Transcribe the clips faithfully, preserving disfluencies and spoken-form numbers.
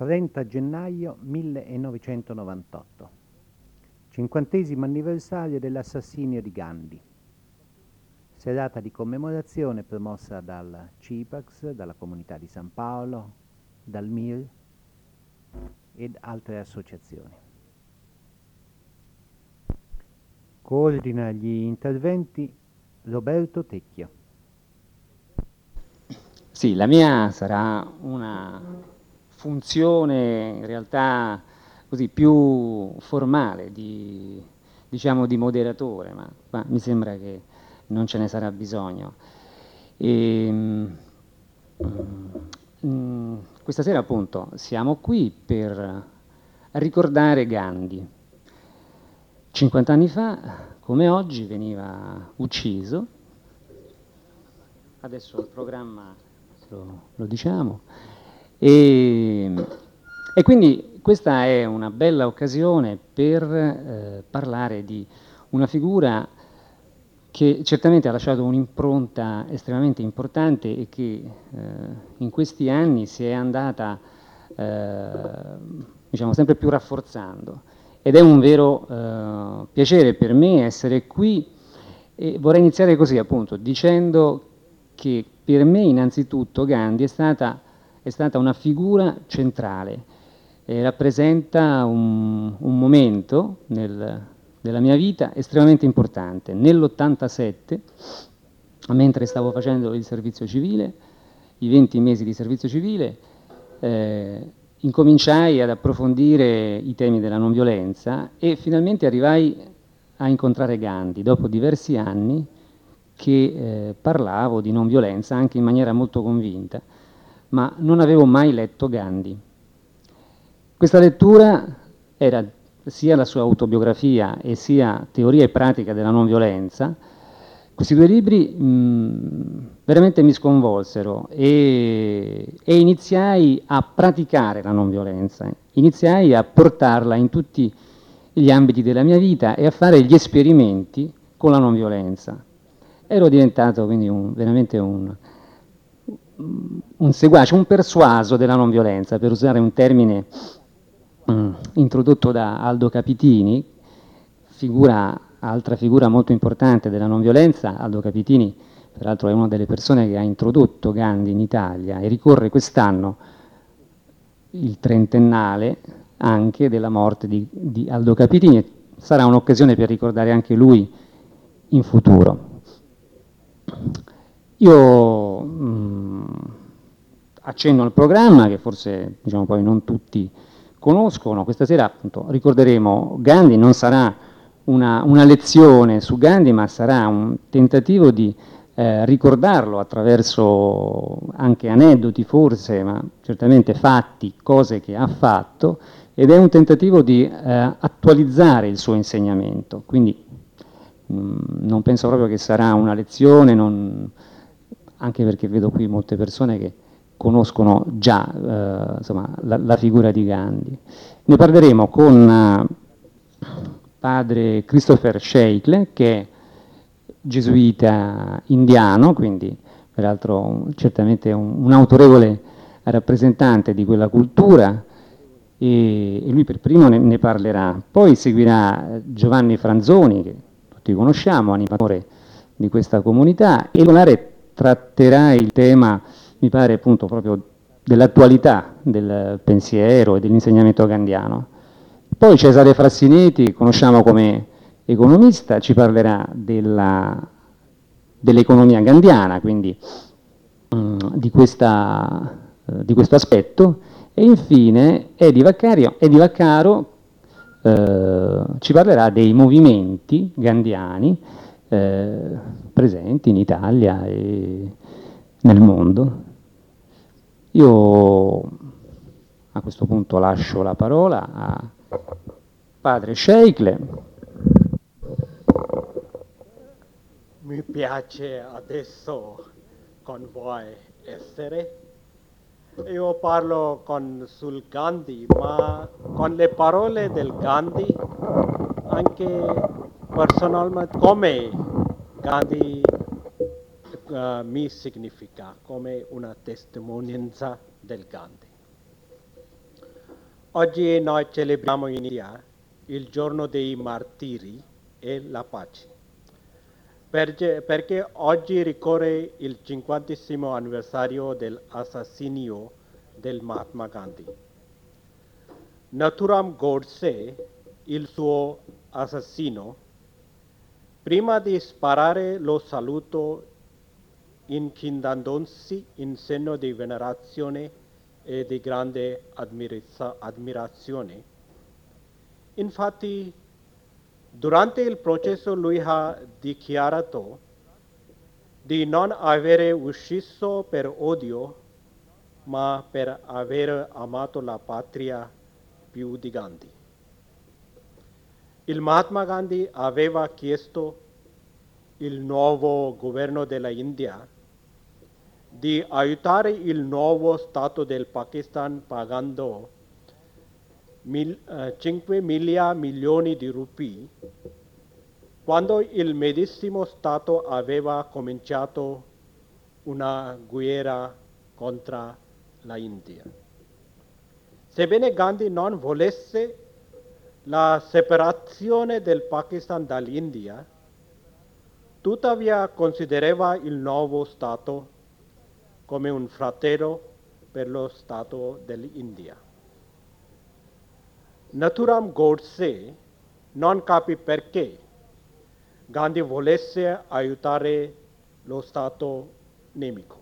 trenta gennaio millenovecentonovantotto, cinquantesimo anniversario dell'assassinio di Gandhi, serata di commemorazione promossa dal C I P A X, dalla Comunità di San Paolo, dal M I R ed altre associazioni. Coordina gli interventi Roberto Tecchio. Sì, la mia sarà una funzione in realtà così più formale, di, diciamo di moderatore, ma, ma mi sembra che non ce ne sarà bisogno. E, mm, questa sera appunto siamo qui per ricordare Gandhi. cinquanta anni fa, come oggi, veniva ucciso. Adesso il programma lo, lo diciamo. E, e quindi questa è una bella occasione per eh, parlare di una figura che certamente ha lasciato un'impronta estremamente importante e che eh, in questi anni si è andata eh, diciamo sempre più rafforzando. Ed è un vero eh, piacere per me essere qui e vorrei iniziare così appunto dicendo che per me innanzitutto Gandhi è stata, è stata una figura centrale, e rappresenta un, un momento nel, della mia vita estremamente importante. Nell'ottantasette, mentre stavo facendo il servizio civile, i venti mesi di servizio civile, eh, incominciai ad approfondire i temi della non violenza e finalmente arrivai a incontrare Gandhi dopo diversi anni che eh, parlavo di non violenza anche in maniera molto convinta, ma non avevo mai letto Gandhi. Questa lettura era sia la sua autobiografia e sia Teoria e pratica della non violenza. Questi due libri mh, veramente mi sconvolsero e, e iniziai a praticare la non violenza, iniziai a portarla in tutti gli ambiti della mia vita e a fare gli esperimenti con la non violenza. Ero diventato quindi un, veramente un, un seguace, un persuaso della non violenza, per usare un termine mh, introdotto da Aldo Capitini, figura, altra figura molto importante della non violenza. Aldo Capitini, peraltro, è una delle persone che ha introdotto Gandhi in Italia e ricorre quest'anno il trentennale anche della morte di, di Aldo Capitini. Sarà un'occasione per ricordare anche lui in futuro. Io mh, accenno al programma che forse diciamo, poi non tutti conoscono. Questa sera appunto ricorderemo Gandhi, non sarà una, una lezione su Gandhi, ma sarà un tentativo di eh, ricordarlo attraverso anche aneddoti forse, ma certamente fatti, cose che ha fatto, ed è un tentativo di eh, attualizzare il suo insegnamento. Quindi mh, non penso proprio che sarà una lezione, non, anche perché vedo qui molte persone che conoscono già eh, insomma, la, la figura di Gandhi. Ne parleremo con eh, padre Christopher Shaikle, che è gesuita indiano, quindi peraltro certamente un, un autorevole rappresentante di quella cultura, e, e lui per primo ne, ne parlerà. Poi seguirà Giovanni Franzoni, che tutti conosciamo, animatore di questa comunità, e Lonare tratterà il tema, mi pare appunto proprio dell'attualità del pensiero e dell'insegnamento gandhiano. Poi Cesare Frassinetti, conosciamo come economista, ci parlerà della, dell'economia gandhiana, quindi mh, di, questa, eh, di questo aspetto. E infine Edi Vaccario, Edi Vaccaro eh, ci parlerà dei movimenti gandhiani eh, presenti in Italia e nel mondo. Io a questo punto lascio la parola a padre Shaikle. Mi piace adesso con voi essere. Io parlo con, sul Gandhi, ma con le parole del Gandhi, anche personalmente, come Gandhi uh, mi significa, come una testimonianza del Gandhi. Oggi noi celebriamo in India il giorno dei martiri e la pace, perché, perché oggi ricorre il cinquantesimo anniversario dell'assassinio del Mahatma Gandhi. Nathuram Godse, il suo assassino, prima di sparare lo saluto inchinandosi in segno di venerazione e di grande ammira- ammirazione. Infatti, durante il processo lui ha dichiarato di non avere ucciso per odio, ma per aver amato la patria più di Gandhi. Il Mahatma Gandhi aveva chiesto il nuovo governo della India di aiutare il nuovo Stato del Pakistan pagando mil, eh, cinque mila milioni di rupee, quando il medesimo Stato aveva cominciato una guerra contro la India. Sebbene Gandhi non volesse la separazione del Pakistan dall'India, tuttavia considerava il nuovo Stato come un fratello per lo Stato dell'India. Nathuram Godse non capì perché Gandhi volesse aiutare lo Stato nemico.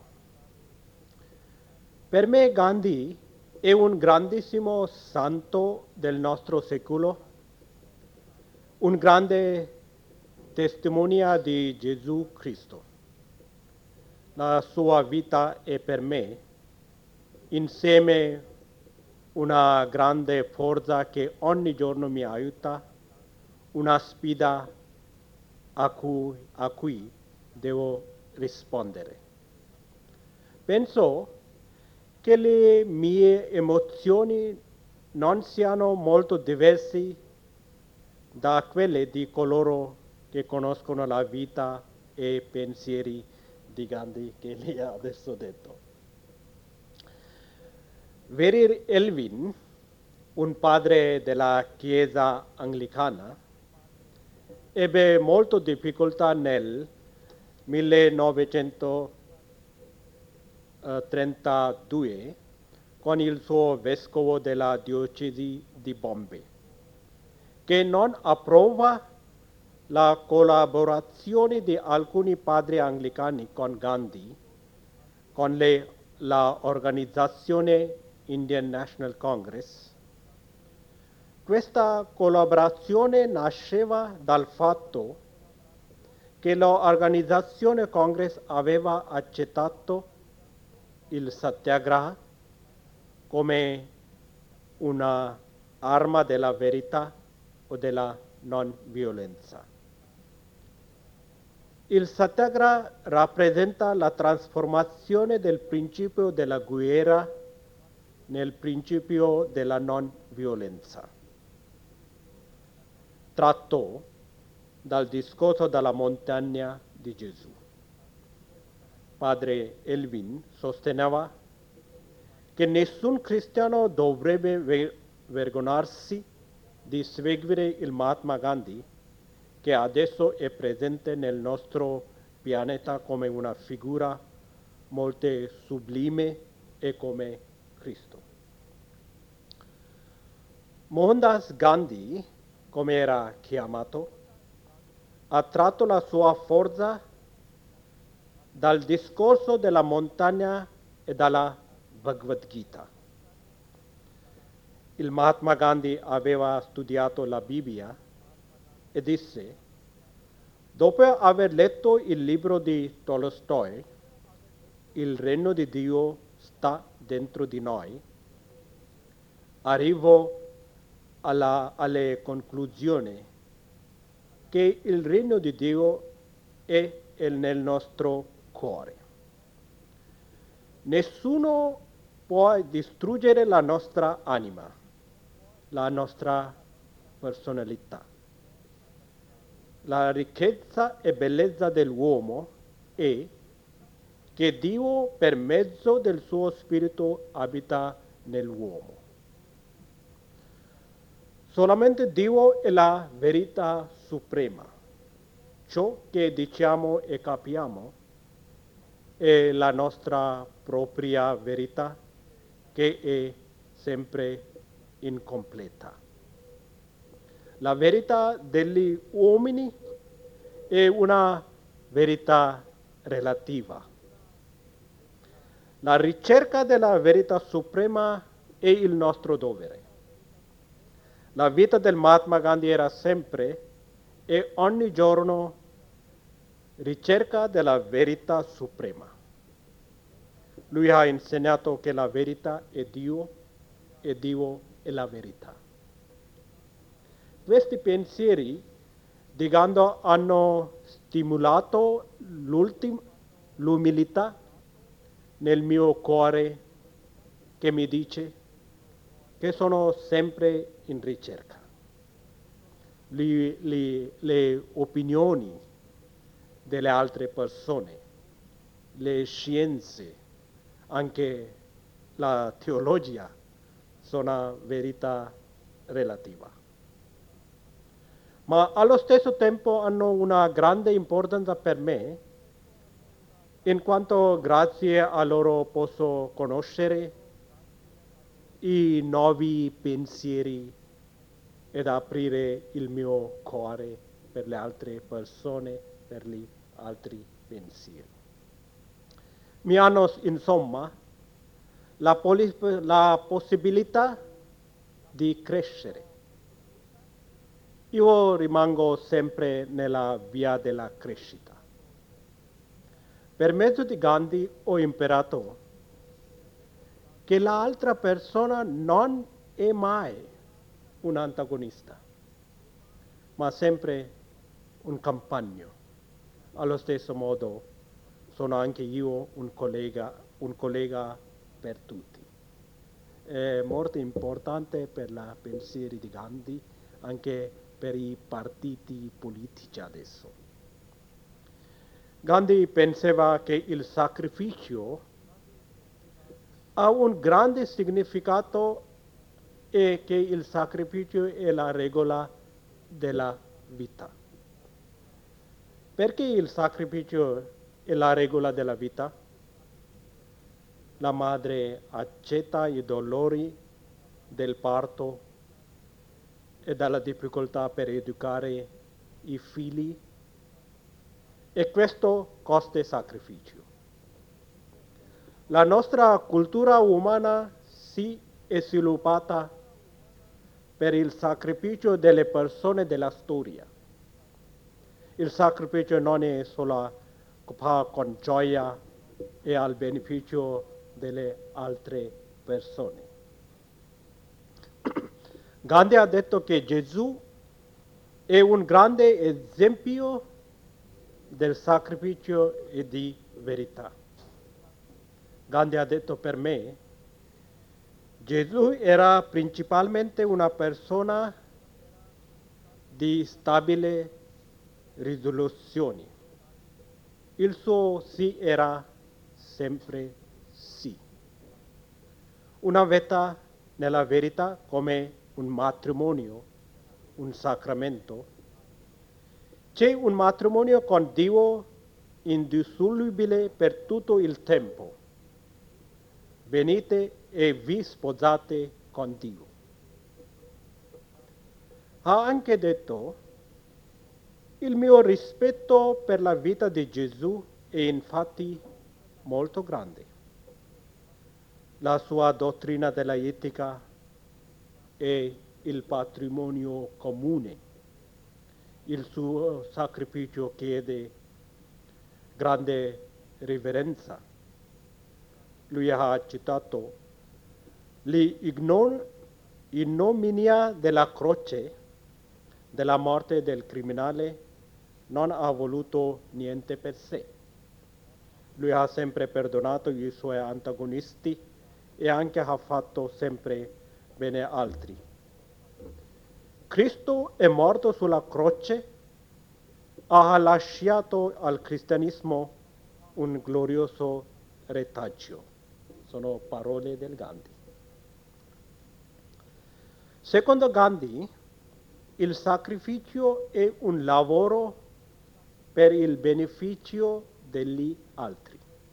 Per me Gandhi è un grandissimo santo del nostro secolo, un grande testimonia di Gesù Cristo. La sua vita è per me insieme una grande forza che ogni giorno mi aiuta, una sfida a cui, a cui devo rispondere. Penso che le mie emozioni non siano molto diverse da quelle di coloro che conoscono la vita e i pensieri di Gandhi che lei ha adesso detto. Verir Elvin, un padre della Chiesa anglicana, ebbe molto difficoltà nel millenovecentotrentadue con il suo vescovo della diocesi di Bombay, che non approva la collaborazione di alcuni padri anglicani con Gandhi, con le, la organizzazione Indian National Congress. Questa collaborazione nasceva dal fatto che l'organizzazione Congress aveva accettato il satyagraha come una arma della verità o della non violenza. Il satyagraha rappresenta la trasformazione del principio della guerra nel principio della non violenza, tratto dal discorso della montagna di Gesù. Padre Elvin sosteneva che nessun cristiano dovrebbe vergognarsi di seguire il Mahatma Gandhi, che adesso è presente nel nostro pianeta come una figura molto sublime e come Cristo. Mohandas Gandhi, come era chiamato, ha tratto la sua forza dal discorso della montagna e dalla Bhagavad Gita. Il Mahatma Gandhi aveva studiato la Bibbia e disse: dopo aver letto il libro di Tolstoi, Il regno di Dio sta dentro di noi, arrivo alla, alle conclusioni che il regno di Dio è, è nel nostro cuore. Nessuno può distruggere la nostra anima, la nostra personalità. La ricchezza e bellezza dell'uomo è che Dio per mezzo del suo spirito abita nell'uomo. Solamente Dio è la verità suprema. Ciò che diciamo e capiamo è la nostra propria verità, che è sempre incompleta. La verità degli uomini è una verità relativa. La ricerca della verità suprema è il nostro dovere. La vita del Mahatma Gandhi era sempre e ogni giorno ricerca della verità suprema. Lui ha insegnato che la verità è Dio e Dio è la verità. Questi pensieri di Gandhi hanno stimolato l'umiltà nel mio cuore, che mi dice che sono sempre in ricerca. Le, le, le opinioni delle altre persone, le scienze, anche la teologia, sono verità relativa. Ma allo stesso tempo hanno una grande importanza per me, in quanto grazie a loro posso conoscere i nuovi pensieri ed aprire il mio cuore per le altre persone, per gli altri pensieri. Mi hanno insomma la, poli- la possibilità di crescere. Io rimango sempre nella via della crescita. Per mezzo di Gandhi ho imparato che l'altra persona non è mai un antagonista, ma sempre un compagno. Allo stesso modo sono anche io un collega, un collega per tutti. È molto importante per i pensieri di Gandhi, anche per i partiti politici adesso. Gandhi pensava che il sacrificio ha un grande significato e che il sacrificio è la regola della vita. Perché il sacrificio è la regola della vita? La madre accetta i dolori del parto e dalla difficoltà per educare i figli, e questo costa sacrificio. La nostra cultura umana si è sviluppata per il sacrificio delle persone della storia. Il sacrificio non è solo con gioia e al beneficio delle altre persone. Gandhi ha detto che Gesù è un grande esempio del sacrificio e di verità. Gandhi ha detto per me, Gesù era principalmente una persona di stabile risoluzione. Il suo sì era sempre sì. Una vita nella verità come un matrimonio, un sacramento. C'è un matrimonio con Dio indissolubile per tutto il tempo. Venite e vi sposate con Dio. Ha anche detto, il mio rispetto per la vita di Gesù è infatti molto grande. La sua dottrina della etica è il patrimonio comune. Il suo sacrificio chiede grande riverenza. Lui ha citato l'ignominia della croce, della morte del criminale, non ha voluto niente per sé. Lui ha sempre perdonato i suoi antagonisti e anche ha fatto sempre bene altri. Cristo è morto sulla croce, ha lasciato al cristianesimo un glorioso retaggio. Sono parole del Gandhi. Secondo Gandhi, il sacrificio è un lavoro per il beneficio degli altri.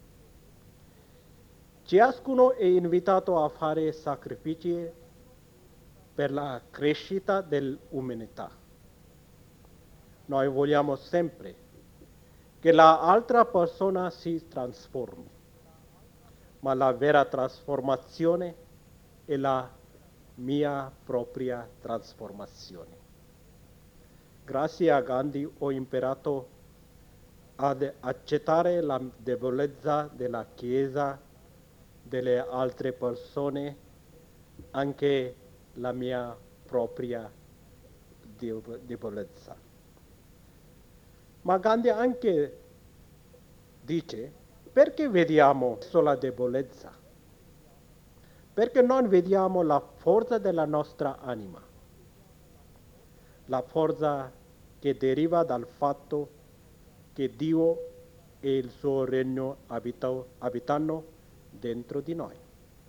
Ciascuno è invitato a fare sacrifici per la crescita dell'umanità. Noi vogliamo sempre che l'altra persona si trasformi, ma la vera trasformazione è la mia propria trasformazione. Grazie a Gandhi ho imparato ad accettare la debolezza della Chiesa, delle altre persone, anche la mia propria debolezza. Ma Gandhi anche dice: perché vediamo solo la debolezza? Perché non vediamo la forza della nostra anima, la forza che deriva dal fatto che Dio e il suo regno abitano, abitano dentro di noi.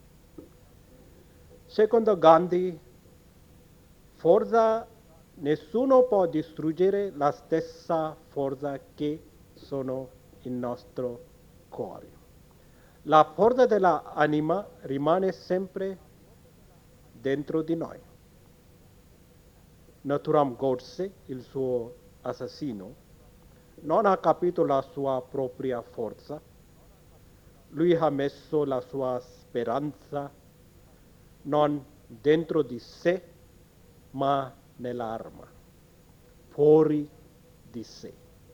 Secondo Gandhi, forza nessuno può distruggere la stessa forza che sono il nostro cuore. La forza dell'anima rimane sempre dentro di noi. Nathuram Godse, il suo assassino, non ha capito la sua propria forza. Lui ha messo la sua speranza non dentro di sé, ma nell'arma, fuori di sé.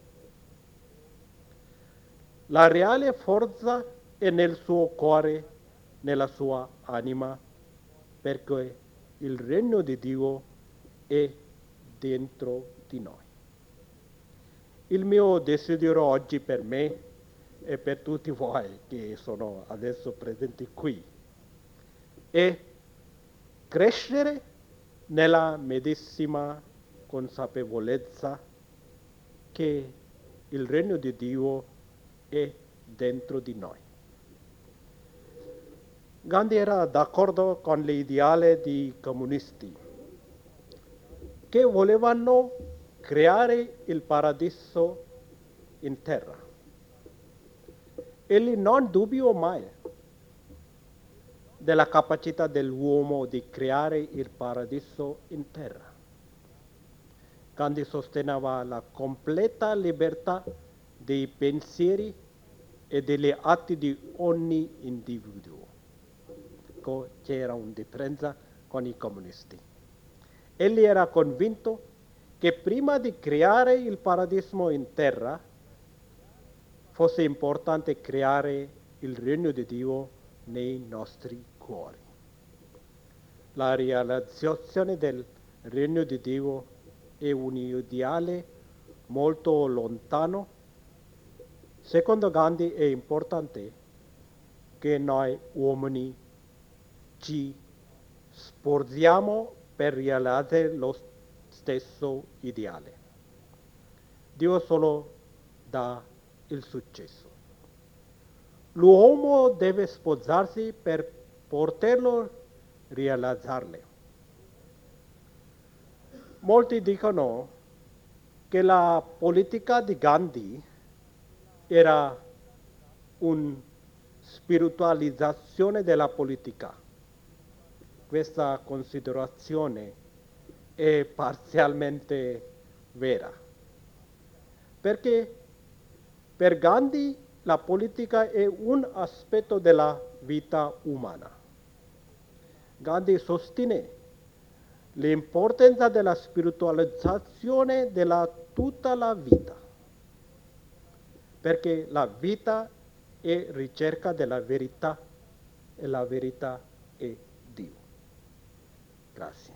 La reale forza è nel suo cuore, nella sua anima, perché il regno di Dio è dentro di noi. Il mio desiderio oggi per me e per tutti voi che sono adesso presenti qui è crescere nella medesima consapevolezza che il regno di Dio è dentro di noi. Gandhi era d'accordo con l'ideale dei comunisti che volevano creare il paradiso in terra. Egli non dubiò mai della capacità dell'uomo di creare il paradiso in terra. Gandhi sosteneva la completa libertà dei pensieri e degli atti di ogni individuo. C'era una differenza con i comunisti. Egli era convinto che prima di creare il paradiso in terra fosse importante creare il regno di Dio nei nostri cuori. La realizzazione del regno di Dio è un ideale molto lontano. Secondo Gandhi è importante che noi uomini ci sforziamo per realizzare lo stesso ideale. Dio solo dà il successo. L'uomo deve sposarsi per poterlo realizzare. Molti dicono che la politica di Gandhi era una spiritualizzazione della politica. Questa considerazione è parzialmente vera, perché per Gandhi la politica è un aspetto della vita umana. Gandhi sostiene l'importanza della spiritualizzazione della tutta la vita, perché la vita è ricerca della verità e la verità è Dio. Grazie.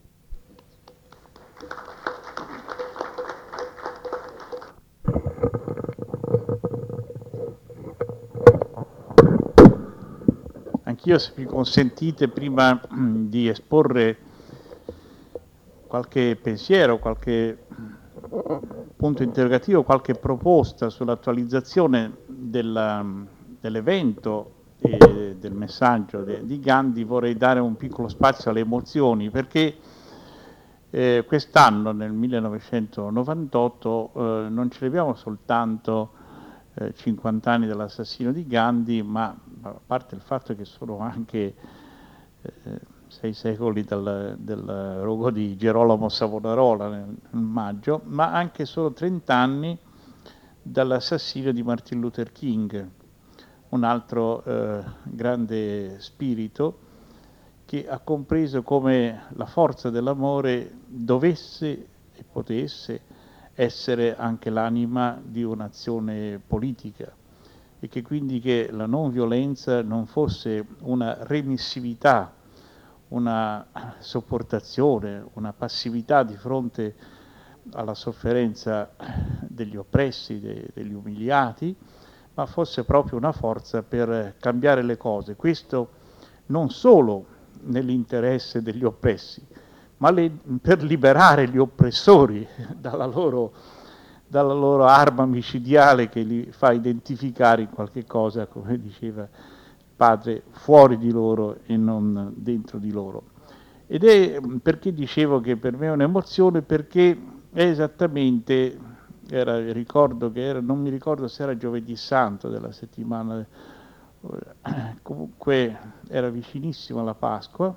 Anch'io, se mi consentite, prima di esporre qualche pensiero, qualche punto interrogativo, qualche proposta sull'attualizzazione dell'evento e del messaggio de, di Gandhi, vorrei dare un piccolo spazio alle emozioni, perché Eh, quest'anno, nel millenovecentonovantotto, eh, non celebriamo soltanto eh, cinquanta anni dall'assassinio di Gandhi, ma a parte il fatto che sono anche eh, sei secoli dal, del rogo di Gerolamo Savonarola nel, nel maggio, ma anche solo trenta anni dall'assassinio di Martin Luther King, un altro eh, grande spirito che ha compreso come la forza dell'amore dovesse e potesse essere anche l'anima di un'azione politica e che quindi che la non violenza non fosse una remissività, una sopportazione, una passività di fronte alla sofferenza degli oppressi, de, degli umiliati, ma fosse proprio una forza per cambiare le cose. Questo non solo nell'interesse degli oppressi, ma le, per liberare gli oppressori dalla loro, dalla loro arma micidiale che li fa identificare in qualche cosa, come diceva il padre, fuori di loro e non dentro di loro. Ed è perché dicevo che per me è un'emozione, perché è esattamente, era, ricordo che era, non mi ricordo se era giovedì santo della settimana, comunque era vicinissimo alla Pasqua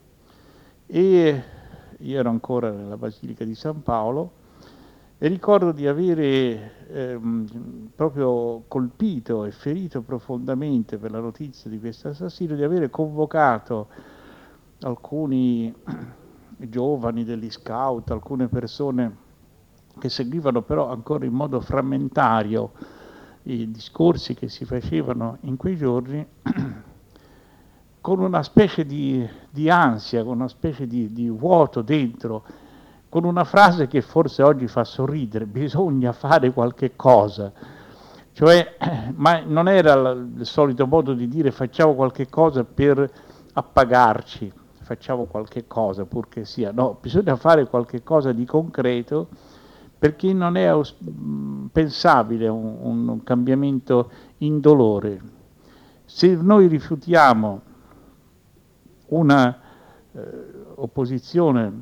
e io ero ancora nella Basilica di San Paolo e ricordo di avere ehm, proprio colpito e ferito profondamente per la notizia di questo assassino, di avere convocato alcuni giovani degli scout, alcune persone che seguivano però ancora in modo frammentario i discorsi che si facevano in quei giorni, con una specie di, di ansia, con una specie di, di vuoto dentro, con una frase che forse oggi fa sorridere: bisogna fare qualche cosa. Cioè, ma non era il solito modo di dire facciamo qualche cosa per appagarci, facciamo qualche cosa purché sia, no, bisogna fare qualche cosa di concreto, perché non è pensabile un, un cambiamento indolore. Se noi rifiutiamo una eh, opposizione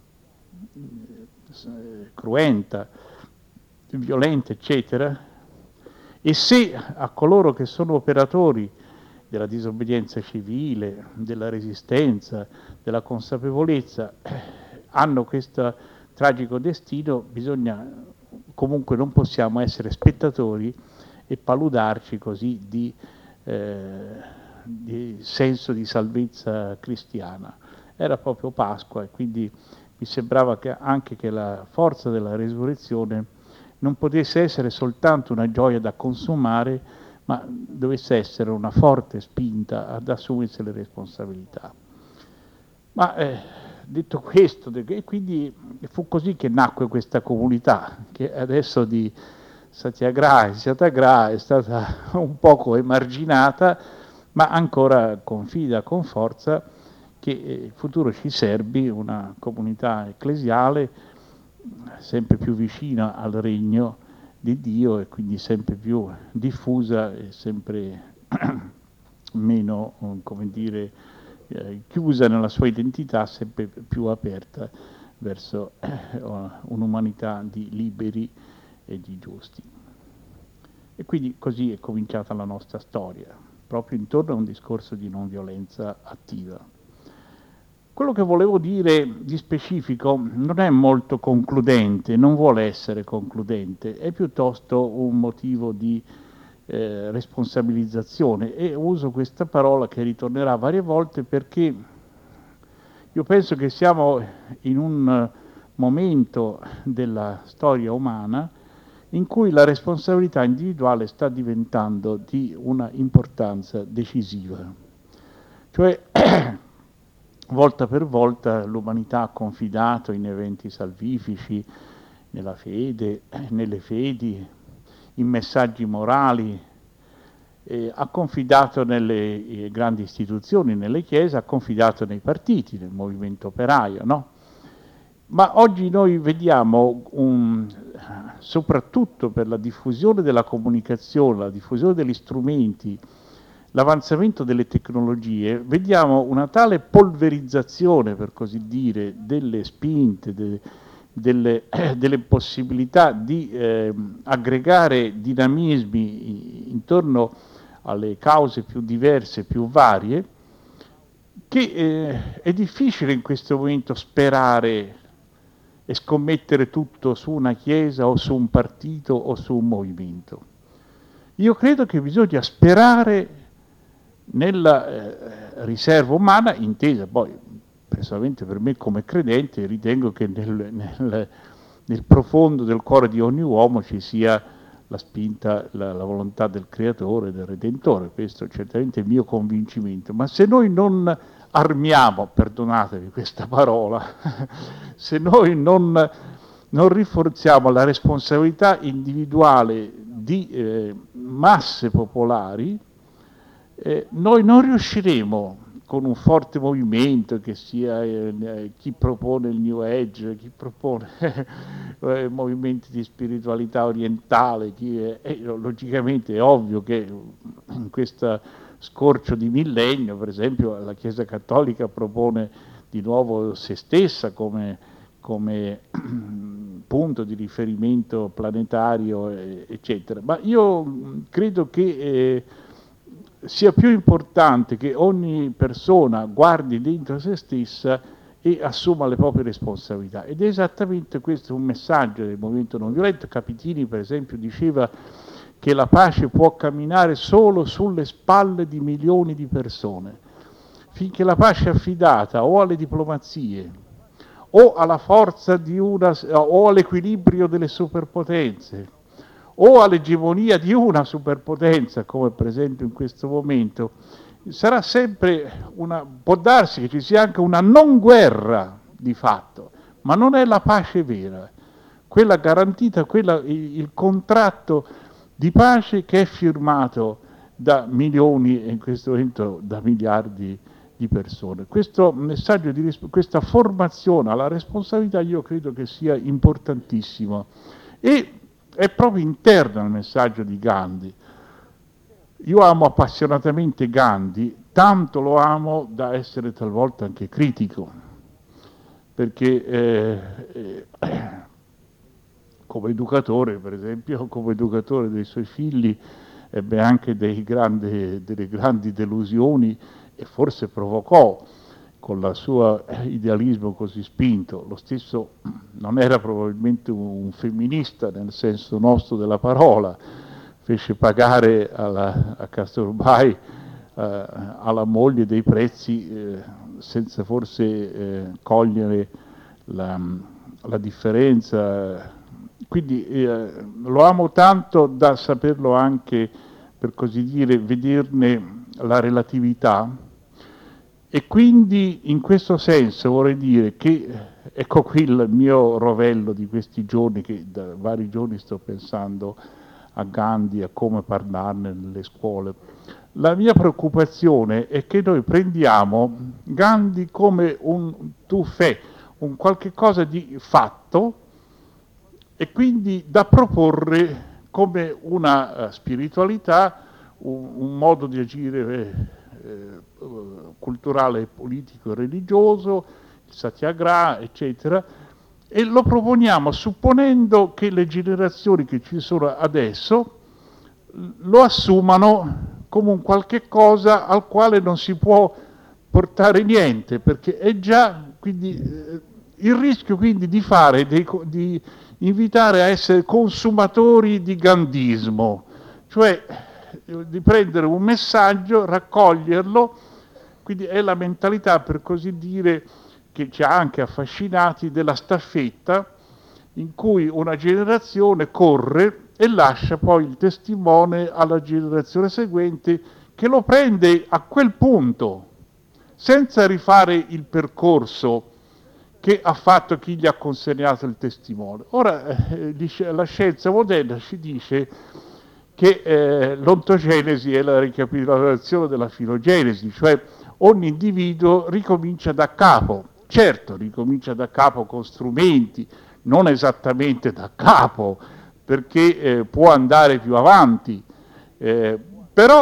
eh, cruenta, violenta, eccetera, e se a coloro che sono operatori della disobbedienza civile, della resistenza, della consapevolezza, eh, hanno questo tragico destino, bisogna, comunque non possiamo essere spettatori e paludarci così di, eh, di senso di salvezza cristiana. Era proprio Pasqua e quindi mi sembrava che anche che la forza della resurrezione non potesse essere soltanto una gioia da consumare, ma dovesse essere una forte spinta ad assumersi le responsabilità. Ma eh, detto questo, e quindi fu così che nacque questa comunità, che adesso di Satyagraha e Satyagraha è stata un poco emarginata, ma ancora confida con forza che il futuro ci servi una comunità ecclesiale sempre più vicina al regno di Dio e quindi sempre più diffusa e sempre meno, come dire, eh, chiusa nella sua identità, sempre più aperta verso eh, un'umanità di liberi e di giusti. E quindi così è cominciata la nostra storia, proprio intorno a un discorso di non violenza attiva. Quello che volevo dire di specifico non è molto concludente, non vuole essere concludente, è piuttosto un motivo di eh, responsabilizzazione, e uso questa parola che ritornerà varie volte perché io penso che siamo in un momento della storia umana in cui la responsabilità individuale sta diventando di una importanza decisiva. Cioè, volta per volta l'umanità ha confidato in eventi salvifici, nella fede, nelle fedi, in messaggi morali, eh, ha confidato nelle eh, grandi istituzioni, nelle chiese, ha confidato nei partiti, nel movimento operaio, no? Ma oggi noi vediamo, un, soprattutto per la diffusione della comunicazione, la diffusione degli strumenti, l'avanzamento delle tecnologie, vediamo una tale polverizzazione, per così dire, delle spinte, de, delle, eh, delle possibilità di eh, aggregare dinamismi intorno alle cause più diverse, più varie, che eh, è difficile in questo momento sperare e scommettere tutto su una chiesa o su un partito o su un movimento. Io credo che bisogna sperare nella eh, riserva umana, intesa poi personalmente per me come credente, ritengo che nel, nel, nel profondo del cuore di ogni uomo ci sia la spinta, la, la volontà del Creatore, del Redentore. Questo è certamente il mio convincimento. Ma se noi non armiamo, perdonatevi questa parola, se noi non, non rinforziamo la responsabilità individuale di eh, masse popolari, eh, noi non riusciremo con un forte movimento, che sia eh, chi propone il New Age, chi propone eh, movimenti di spiritualità orientale, chi è, eh, logicamente è ovvio che in questo scorcio di millennio, per esempio, la Chiesa Cattolica propone di nuovo se stessa come, come punto di riferimento planetario, eh, eccetera. Ma io credo che eh, sia più importante che ogni persona guardi dentro se stessa e assuma le proprie responsabilità. Ed è esattamente questo un messaggio del movimento non violento. Capitini, per esempio, diceva che la pace può camminare solo sulle spalle di milioni di persone. Finché la pace è affidata o alle diplomazie, o alla forza di una, o all'equilibrio delle superpotenze, o all'egemonia di una superpotenza, come per esempio in questo momento, sarà sempre una, può darsi che ci sia anche una non guerra di fatto, ma non è la pace vera, quella garantita, quella, il, il contratto di pace che è firmato da milioni e in questo momento da miliardi di persone. Questo messaggio di questa formazione alla responsabilità io credo che sia importantissimo e è proprio interno al messaggio di Gandhi. Io amo appassionatamente Gandhi, tanto lo amo da essere talvolta anche critico, perché eh, eh, come educatore, per esempio, come educatore dei suoi figli, ebbe anche dei grandi, delle grandi delusioni e forse provocò con il suo idealismo così spinto. Lo stesso non era probabilmente un femminista nel senso nostro della parola, fece pagare alla, a Castorbai, eh, alla moglie dei prezzi eh, senza forse eh, cogliere la, la differenza. Quindi eh, lo amo tanto da saperlo anche, per così dire, vederne la relatività. E quindi in questo senso vorrei dire che, ecco qui il mio rovello di questi giorni, che da vari giorni sto pensando a Gandhi, a come parlarne nelle scuole. La mia preoccupazione è che noi prendiamo Gandhi come un tout-fait, un qualche cosa di fatto, e quindi da proporre come una uh, spiritualità, un, un modo di agire eh, culturale, politico e religioso, il satyagraha, eccetera, e lo proponiamo supponendo che le generazioni che ci sono adesso lo assumano come un qualche cosa al quale non si può portare niente, perché è già, quindi, eh, il rischio quindi di fare dei, di invitare a essere consumatori di gandismo, cioè di prendere un messaggio, raccoglierlo, quindi è la mentalità, per così dire, che ci ha anche affascinati, della staffetta, in cui una generazione corre e lascia poi il testimone alla generazione seguente, che lo prende a quel punto, senza rifare il percorso che ha fatto chi gli ha consegnato il testimone. Ora, eh, la scienza moderna ci dice che eh, l'ontogenesi è la ricapitolazione della filogenesi, cioè ogni individuo ricomincia da capo. Certo, ricomincia da capo con strumenti, non esattamente da capo, perché eh, può andare più avanti, eh, però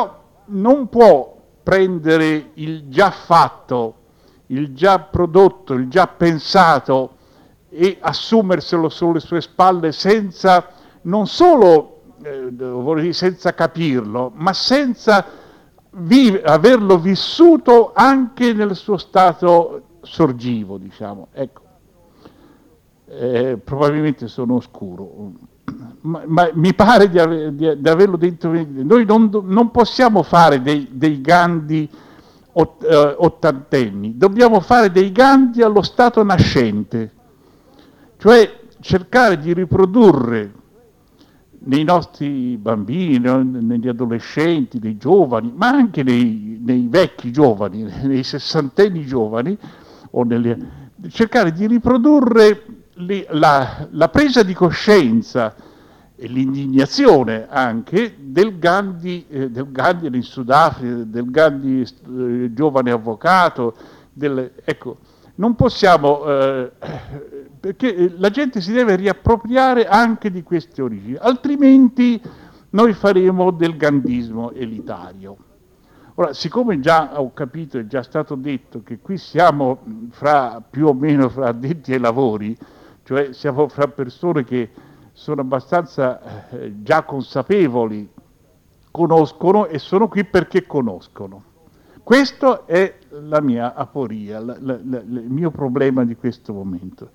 non può prendere il già fatto, il già prodotto, il già pensato e assumerselo sulle sue spalle senza, non solo eh, vorrei dire, senza capirlo, ma senza vi- averlo vissuto anche nel suo stato sorgivo, diciamo. Ecco. Eh, probabilmente sono oscuro, ma, ma mi pare di, ave, di, di averlo detto. Noi non, non possiamo fare dei, dei Gandhi ot, eh, ottantenni, dobbiamo fare dei Gandhi allo stato nascente, cioè cercare di riprodurre nei nostri bambini, negli adolescenti, nei giovani, ma anche nei, nei vecchi giovani, nei sessantenni giovani, o nelle, cercare di riprodurre li, la, la presa di coscienza e l'indignazione anche del Gandhi, eh, del Gandhi in Sudafrica, del Gandhi eh, giovane avvocato, del, ecco, non possiamo, eh, perché la gente si deve riappropriare anche di queste origini, altrimenti noi faremo del gandismo elitario. Ora, siccome già ho capito, è già stato detto che qui siamo fra, più o meno fra addetti ai lavori, cioè siamo fra persone che sono abbastanza eh, già consapevoli, conoscono e sono qui perché conoscono. Questo è la mia aporia, la, la, la, il mio problema di questo momento.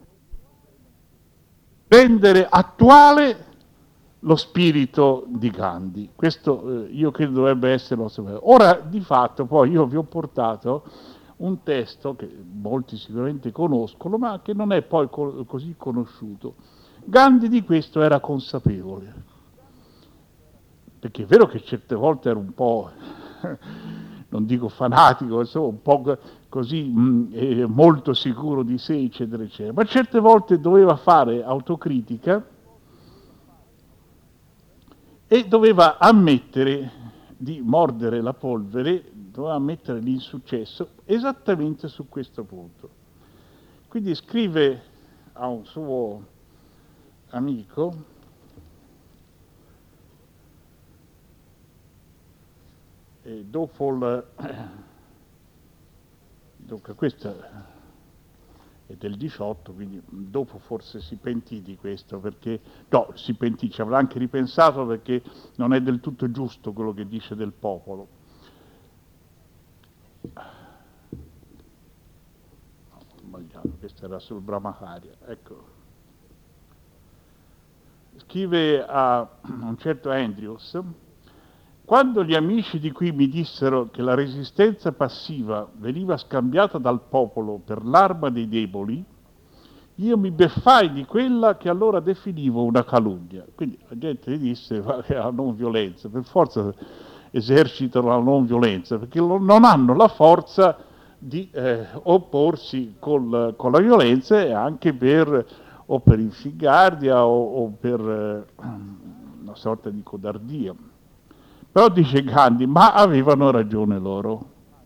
Rendere attuale lo spirito di Gandhi. Questo eh, io credo dovrebbe essere il nostro problema. Ora, di fatto, poi io vi ho portato un testo che molti sicuramente conoscono, ma che non è poi co- così conosciuto. Gandhi di questo era consapevole, perché è vero che certe volte era un po', non dico fanatico, insomma, un po' così mh, eh, molto sicuro di sé, eccetera, eccetera, ma certe volte doveva fare autocritica e doveva ammettere di mordere la polvere, doveva ammettere l'insuccesso esattamente su questo punto. Quindi scrive a un suo amico, e dopo il, dunque questo è del diciotto, quindi dopo forse si pentì di questo, perché, no, si pentì, ci avrà anche ripensato perché non è del tutto giusto quello che dice del popolo. No, sbagliato, questo era sul Brahmacharya, ecco. Scrive a un certo Andrews: quando gli amici di qui mi dissero che la resistenza passiva veniva scambiata dal popolo per l'arma dei deboli, io mi beffai di quella che allora definivo una calunnia. Quindi la gente gli disse che la non violenza, per forza esercitano la non violenza, perché non hanno la forza di eh, opporsi col, con la violenza, e anche per, o per infigardia o, o per eh, una sorta di codardia. Però dice Gandhi, ma avevano ragione loro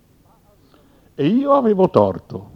e io avevo torto.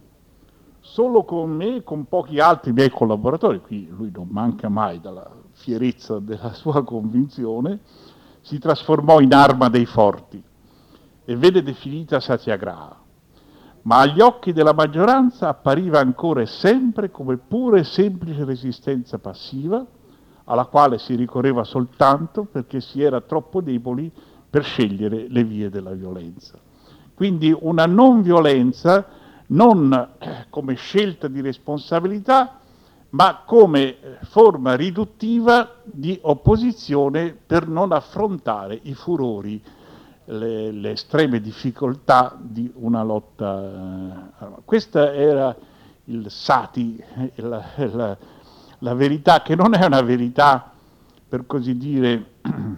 Solo con me e con pochi altri miei collaboratori, qui lui non manca mai dalla fierezza della sua convinzione, si trasformò in arma dei forti e venne definita Satyagraha. Ma agli occhi della maggioranza appariva ancora e sempre come pura e semplice resistenza passiva, alla quale si ricorreva soltanto perché si era troppo deboli per scegliere le vie della violenza. Quindi una non violenza non come scelta di responsabilità, ma come forma riduttiva di opposizione per non affrontare i furori, le, le estreme difficoltà di una lotta. Questa era il sati, la, la, la verità, che non è una verità, per così dire,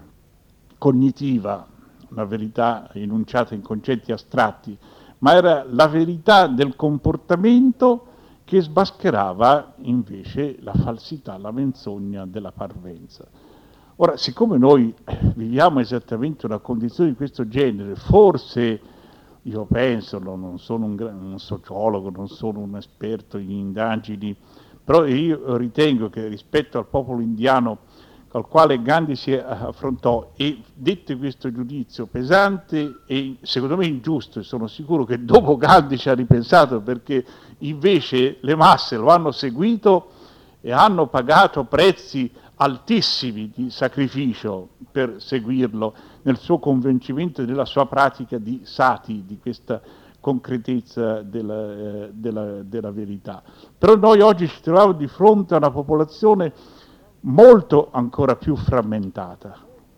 cognitiva, una verità enunciata in concetti astratti, ma era la verità del comportamento che sbascherava invece la falsità, la menzogna della parvenza. Ora, siccome noi viviamo esattamente una condizione di questo genere, forse, io penso, non sono un, un sociologo, non sono un esperto in indagini, però io ritengo che rispetto al popolo indiano al quale Gandhi si affrontò, e dette questo giudizio pesante e secondo me ingiusto, e sono sicuro che dopo Gandhi ci ha ripensato, perché invece le masse lo hanno seguito e hanno pagato prezzi altissimi di sacrificio per seguirlo nel suo convincimento e nella sua pratica di sati, di questa concretezza della, eh, della, della verità. Però noi oggi ci troviamo di fronte a una popolazione molto ancora più frammentata,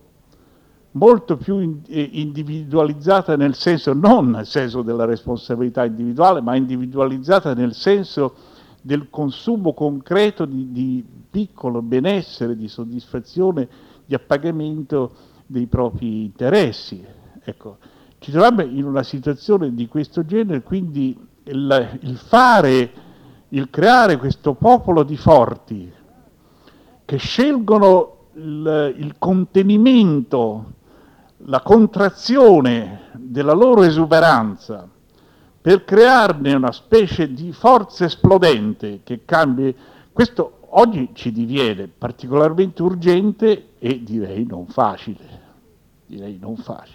molto più individualizzata, nel senso, non nel senso della responsabilità individuale, ma individualizzata nel senso del consumo concreto di, di piccolo benessere, di soddisfazione, di appagamento dei propri interessi. Ecco, ci troviamo in una situazione di questo genere, quindi il, il fare, il creare questo popolo di forti che scelgono il, il contenimento, la contrazione della loro esuberanza per crearne una specie di forza esplodente che cambi, questo oggi ci diviene particolarmente urgente e direi non facile, direi non facile.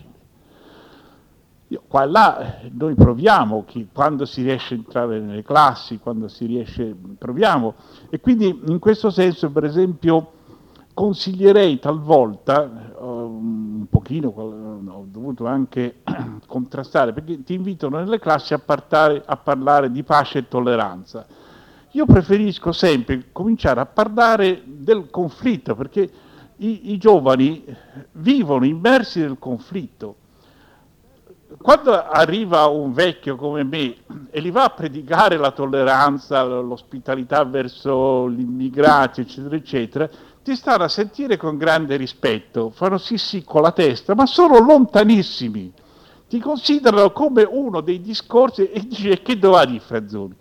Io, qua e là noi proviamo, chi, quando si riesce a entrare nelle classi, quando si riesce, proviamo, e quindi in questo senso, per esempio, consiglierei talvolta, uh, un pochino, ho dovuto anche contrastare, perché ti invitano nelle classi a, partare, a parlare di pace e tolleranza. Io preferisco sempre cominciare a parlare del conflitto, perché i, i giovani vivono immersi nel conflitto. Quando arriva un vecchio come me e gli va a predicare la tolleranza, l'ospitalità verso gli immigrati, eccetera, eccetera, ti stanno a sentire con grande rispetto, fanno sì sì con la testa, ma sono lontanissimi. Ti considerano come uno dei discorsi e dici: e che doveva di Franzoni?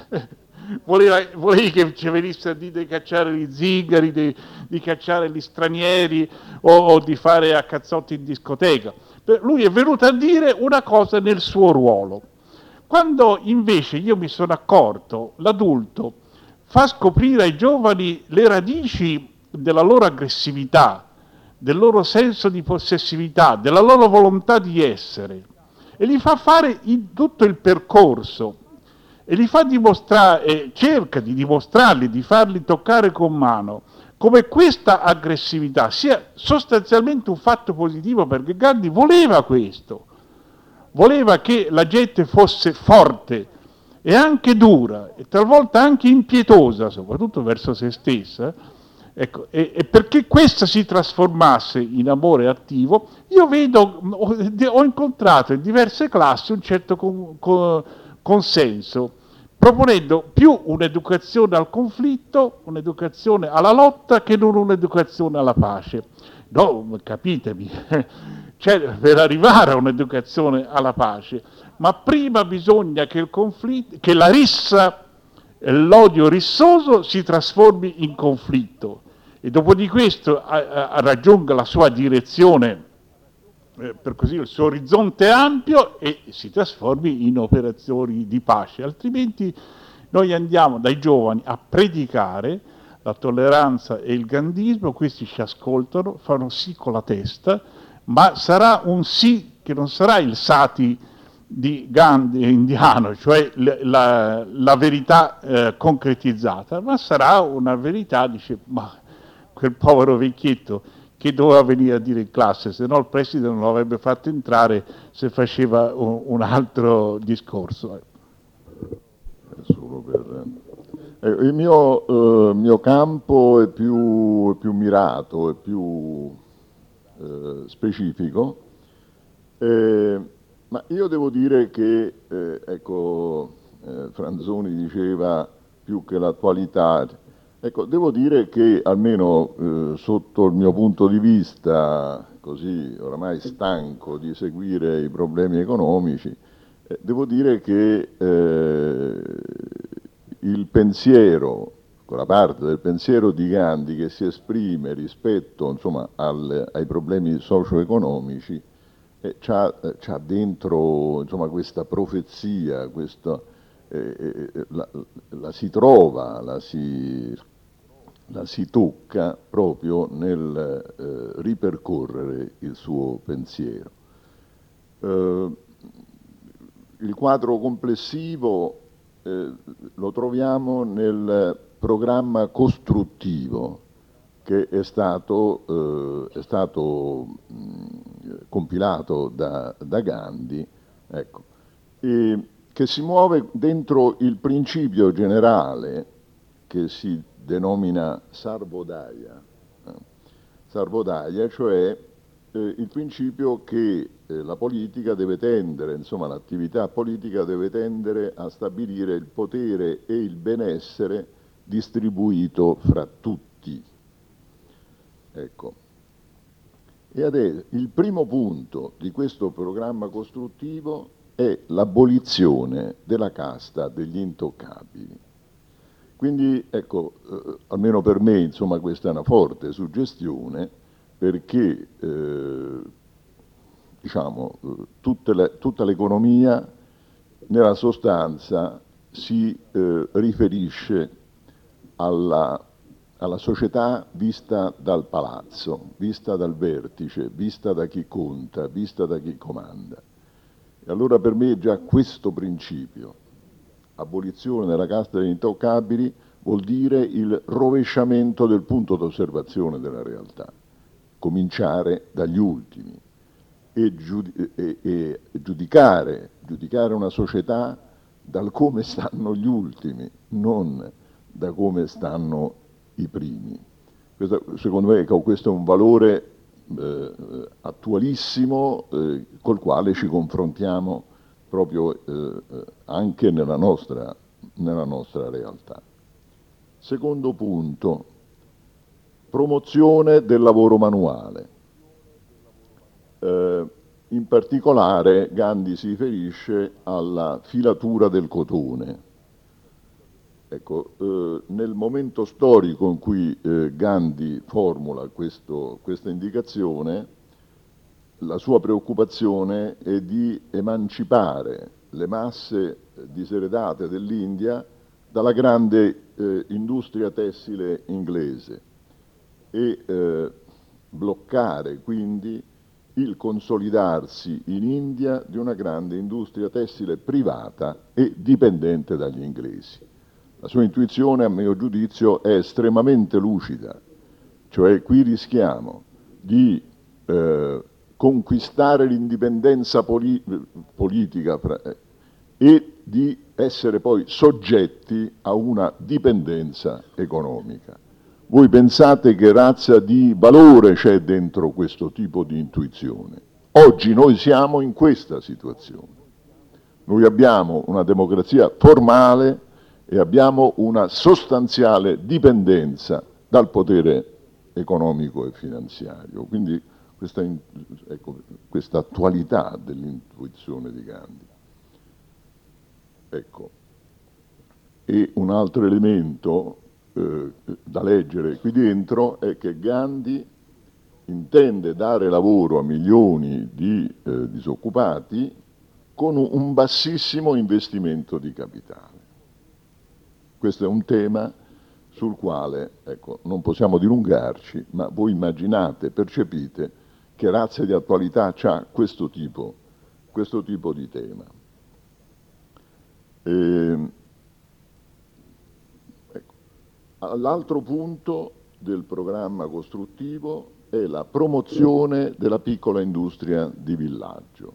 Voleva, volevi che ci venisse a dire di cacciare gli zingari, di, di cacciare gli stranieri o, o di fare a cazzotti in discoteca. Lui è venuto a dire una cosa nel suo ruolo. Quando invece io mi sono accorto, l'adulto fa scoprire ai giovani le radici della loro aggressività, del loro senso di possessività, della loro volontà di essere, e li fa fare in tutto il percorso, e li fa dimostrare, eh, cerca di dimostrarli, di farli toccare con mano, come questa aggressività sia sostanzialmente un fatto positivo, perché Gandhi voleva questo, voleva che la gente fosse forte e anche dura, e talvolta anche impietosa, soprattutto verso se stessa, ecco, e, e perché questa si trasformasse in amore attivo. Io vedo, ho, ho incontrato in diverse classi un certo con, con, consenso, proponendo più un'educazione al conflitto, un'educazione alla lotta, che non un'educazione alla pace. No, capitemi, cioè, per arrivare a un'educazione alla pace, ma prima bisogna che il conflitto, che la rissa, l'odio rissoso si trasformi in conflitto, e dopo di questo a, a, raggiunga la sua direzione, eh, per così il suo orizzonte ampio, e si trasformi in operazioni di pace. Altrimenti noi andiamo dai giovani a predicare la tolleranza e il gandismo, questi ci ascoltano, fanno sì con la testa, ma sarà un sì che non sarà il sati di Gandhi indiano, cioè la, la verità eh, concretizzata, ma sarà una verità, dice, ma quel povero vecchietto che doveva venire a dire in classe, se no il preside non lo avrebbe fatto entrare se faceva un, un altro discorso. Solo per... eh, il mio, eh, mio campo è più, è più mirato, è più eh, specifico, eh, ma io devo dire che, eh, ecco, eh, Franzoni diceva più che l'attualità. Ecco, devo dire che almeno eh, sotto il mio punto di vista, così oramai stanco di seguire i problemi economici, eh, devo dire che eh, il pensiero, quella parte del pensiero di Gandhi che si esprime rispetto, insomma, al, ai problemi socio-economici, eh, c'ha, eh, c'ha dentro, insomma, questa profezia, questo... Eh, la, la si trova, la si, la si tocca proprio nel eh, ripercorrere il suo pensiero. Eh, il quadro complessivo eh, lo troviamo nel programma costruttivo che è stato, eh, è stato mh, compilato da, da Gandhi, ecco, e che si muove dentro il principio generale che si denomina Sarvodaya, eh, Sarvodaya, cioè eh, il principio che eh, la politica deve tendere, insomma l'attività politica deve tendere a stabilire il potere e il benessere distribuito fra tutti. Ecco. E adesso il primo punto di questo programma costruttivo è l'abolizione della casta degli intoccabili. Quindi, ecco, eh, almeno per me, insomma, questa è una forte suggestione, perché, eh, diciamo, eh, tutte le, tutta l'economia, nella sostanza, si eh, riferisce alla, alla società vista dal palazzo, vista dal vertice, vista da chi conta, vista da chi comanda. E allora per me già questo principio, abolizione della casta degli intoccabili, vuol dire il rovesciamento del punto d'osservazione della realtà, cominciare dagli ultimi e, giud- e, e giudicare, giudicare una società dal come stanno gli ultimi, non da come stanno i primi. Questo, secondo me questo è un valore eh, attualissimo eh, col quale ci confrontiamo proprio eh, anche nella nostra, nella nostra realtà. Secondo punto, promozione del lavoro manuale. Eh, in particolare Gandhi si riferisce alla filatura del cotone. Ecco, eh, nel momento storico in cui eh, Gandhi formula questo, questa indicazione, la sua preoccupazione è di emancipare le masse diseredate dell'India dalla grande eh, industria tessile inglese e eh, bloccare quindi il consolidarsi in India di una grande industria tessile privata e dipendente dagli inglesi. La sua intuizione, a mio giudizio, è estremamente lucida, cioè qui rischiamo di eh, conquistare l'indipendenza poli- politica eh, e di essere poi soggetti a una dipendenza economica. Voi pensate che razza di valore c'è dentro questo tipo di intuizione? Oggi noi siamo in questa situazione. Noi abbiamo una democrazia formale e abbiamo una sostanziale dipendenza dal potere economico e finanziario. Quindi questa, ecco, questa attualità dell'intuizione di Gandhi. Ecco. E un altro elemento eh, da leggere qui dentro è che Gandhi intende dare lavoro a milioni di eh, disoccupati con un bassissimo investimento di capitale. Questo è un tema sul quale, ecco, non possiamo dilungarci, ma voi immaginate, percepite che razza di attualità c'ha questo tipo, questo tipo di tema. E, ecco, l'altro punto del programma costruttivo è la promozione della piccola industria di villaggio.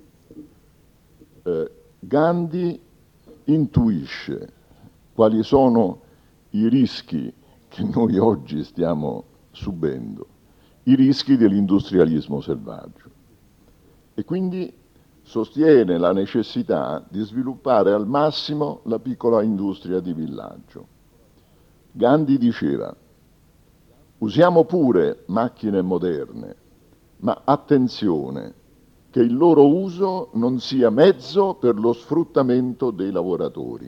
Eh, Gandhi intuisce quali sono i rischi che noi oggi stiamo subendo, i rischi dell'industrialismo selvaggio. E quindi sostiene la necessità di sviluppare al massimo la piccola industria di villaggio. Gandhi diceva: usiamo pure macchine moderne, ma attenzione che il loro uso non sia mezzo per lo sfruttamento dei lavoratori.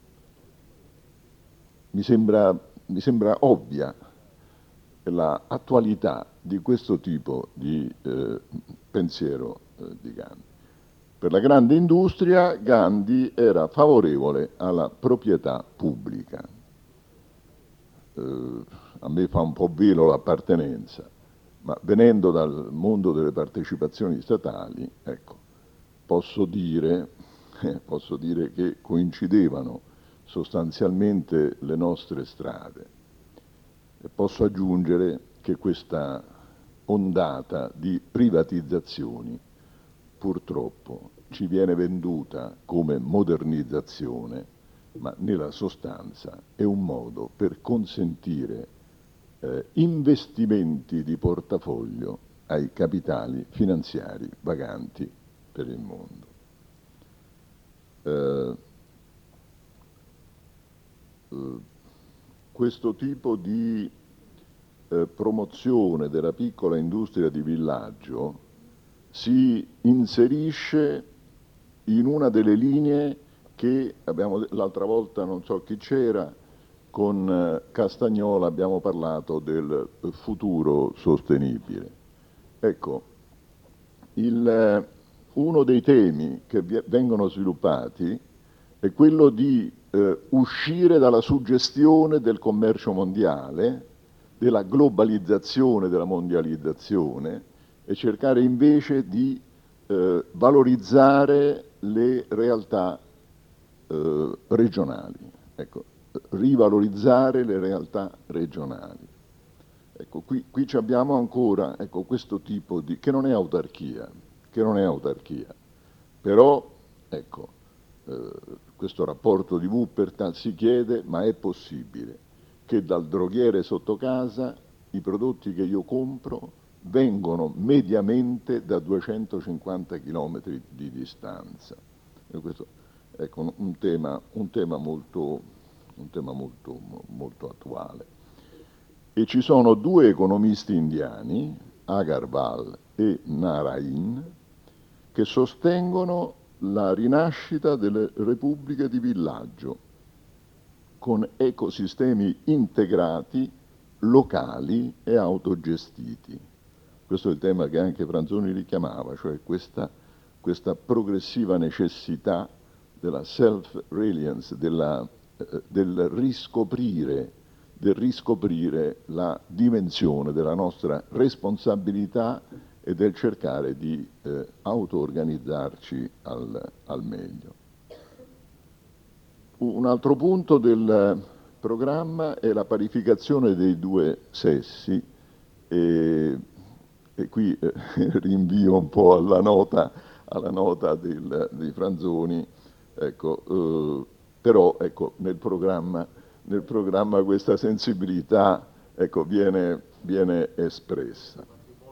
Mi sembra, mi sembra ovvia l'attualità di questo tipo di eh, pensiero eh, di Gandhi. Per la grande industria Gandhi era favorevole alla proprietà pubblica. Eh, a me fa un po' velo l'appartenenza, ma venendo dal mondo delle partecipazioni statali, ecco, posso dire, eh, posso dire che coincidevano sostanzialmente le nostre strade. E posso aggiungere che questa ondata di privatizzazioni purtroppo ci viene venduta come modernizzazione, ma nella sostanza è un modo per consentire eh, investimenti di portafoglio ai capitali finanziari vaganti per il mondo. Eh, eh, questo tipo di eh, promozione della piccola industria di villaggio si inserisce in una delle linee che abbiamo, l'altra volta non so chi c'era, con Castagnola abbiamo parlato del futuro sostenibile. Ecco, il, uno dei temi che vengono sviluppati è quello di eh, uscire dalla suggestione del commercio mondiale, della globalizzazione, della mondializzazione, e cercare invece di eh, valorizzare le realtà eh, regionali, ecco, rivalorizzare le realtà regionali. Ecco, qui, qui abbiamo ancora, ecco, questo tipo di, che non è autarchia, che non è autarchia, però, ecco, eh, questo rapporto di Wuppertal si chiede, ma è possibile che dal droghiere sotto casa i prodotti che io compro vengono mediamente da duecentocinquanta chilometri di distanza. E questo, ecco, un tema, un tema, molto, un tema molto, molto attuale. E ci sono due economisti indiani, Agarwal e Narain, che sostengono la rinascita delle repubbliche di villaggio con ecosistemi integrati, locali e autogestiti. Questo è il tema che anche Franzoni richiamava, cioè questa, questa progressiva necessità della self-reliance, della, eh, del riscoprire, del riscoprire la dimensione della nostra responsabilità e del cercare di eh, auto-organizzarci al, al meglio. Un altro punto del programma è la parificazione dei due sessi, e, e qui eh, rinvio un po' alla nota, alla nota del, di Franzoni, ecco, eh, però ecco, nel, programma, nel programma questa sensibilità, ecco, viene, viene espressa.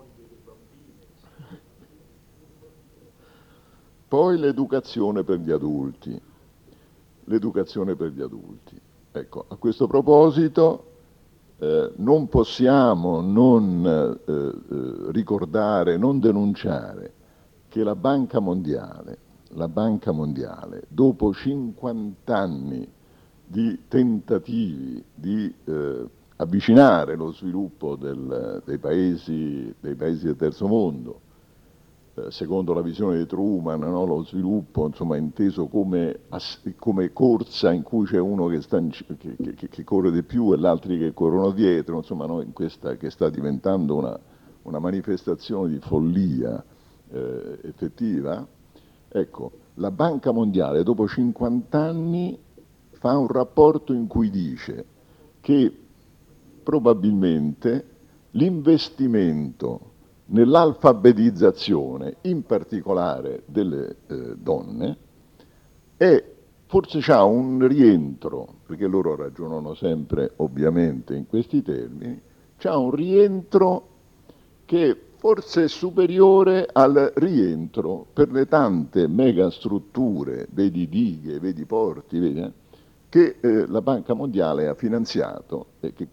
Poi l'educazione per gli adulti. L'educazione per gli adulti. Ecco, a questo proposito eh, non possiamo non eh, eh, ricordare, non denunciare che la Banca Mondiale, la Banca Mondiale, dopo cinquanta anni di tentativi di eh, avvicinare lo sviluppo del, dei, paesi, dei paesi del terzo mondo, secondo la visione di Truman, no? Lo sviluppo, insomma, inteso come, come corsa in cui c'è uno che, sta in, che, che, che corre di più e gli altri che corrono dietro, insomma, no? In questa che sta diventando una, una manifestazione di follia eh, effettiva. Ecco, la Banca Mondiale dopo cinquanta anni fa un rapporto in cui dice che probabilmente l'investimento nell'alfabetizzazione, in particolare delle eh, donne, e forse c'ha un rientro, perché loro ragionano sempre ovviamente in questi termini, c'ha un rientro che forse è superiore al rientro per le tante megastrutture, vedi dighe, vedi porti, vedi, eh, che eh, la Banca Mondiale ha finanziato e che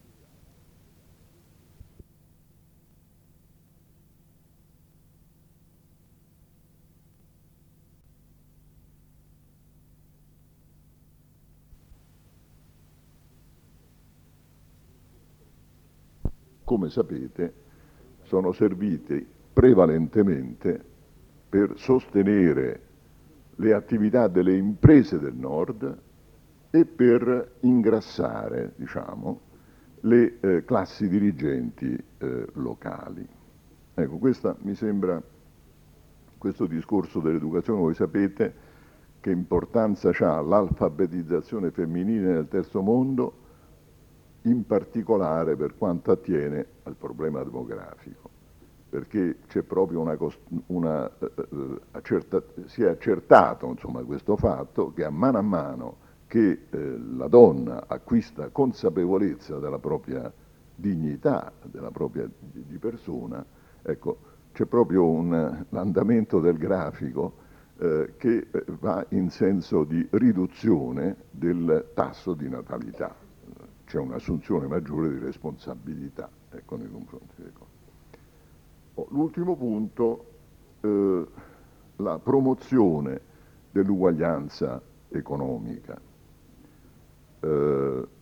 come sapete, sono serviti prevalentemente per sostenere le attività delle imprese del Nord e per ingrassare, diciamo, le eh, classi dirigenti eh, locali. Ecco, questa mi sembra, questo discorso dell'educazione, voi sapete che importanza ha l'alfabetizzazione femminile nel terzo mondo, in particolare per quanto attiene al problema demografico, perché c'è proprio una, una uh, accerta, si è accertato, insomma, questo fatto che a mano a mano che eh, la donna acquista consapevolezza della propria dignità, della propria di, di persona, ecco, c'è proprio un l'andamento del grafico eh, che va in senso di riduzione del tasso di natalità. C'è un'assunzione maggiore di responsabilità, ecco, nei confronti delle cose. Oh, l'ultimo punto, eh, la promozione dell'uguaglianza economica. Eh,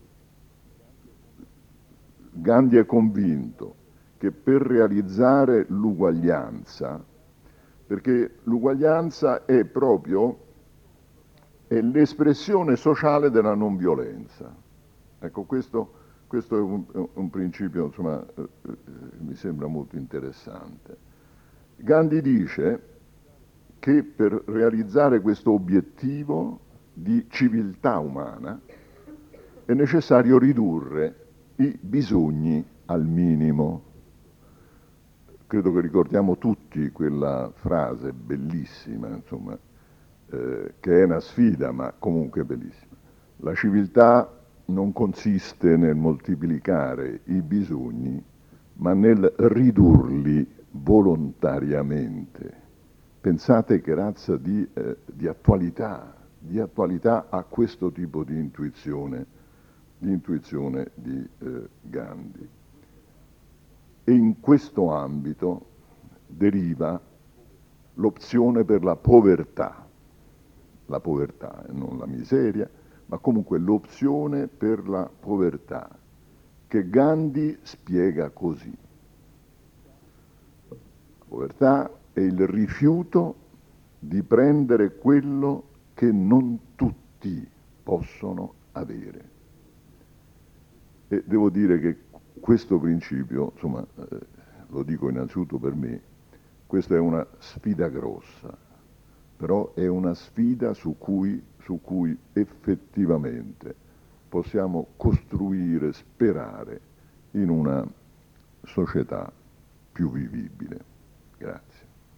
Gandhi è convinto che per realizzare l'uguaglianza, perché l'uguaglianza è proprio è l'espressione sociale della non violenza. Ecco, questo, questo è un, un principio, insomma, eh, eh, mi sembra molto interessante. Gandhi dice che per realizzare questo obiettivo di civiltà umana è necessario ridurre i bisogni al minimo. Credo che ricordiamo tutti quella frase bellissima, insomma, eh, che è una sfida, ma comunque bellissima. La civiltà non consiste nel moltiplicare i bisogni, ma nel ridurli volontariamente. Pensate che razza di, eh, di attualità, di attualità ha questo tipo di intuizione, di intuizione di eh, Gandhi. E in questo ambito deriva l'opzione per la povertà, la povertà e non la miseria, ma comunque l'opzione per la povertà, che Gandhi spiega così. La povertà è il rifiuto di prendere quello che non tutti possono avere. E devo dire che questo principio, insomma, eh, lo dico innanzitutto per me, questa è una sfida grossa, però è una sfida su cui, su cui effettivamente possiamo costruire, sperare in una società più vivibile. Grazie.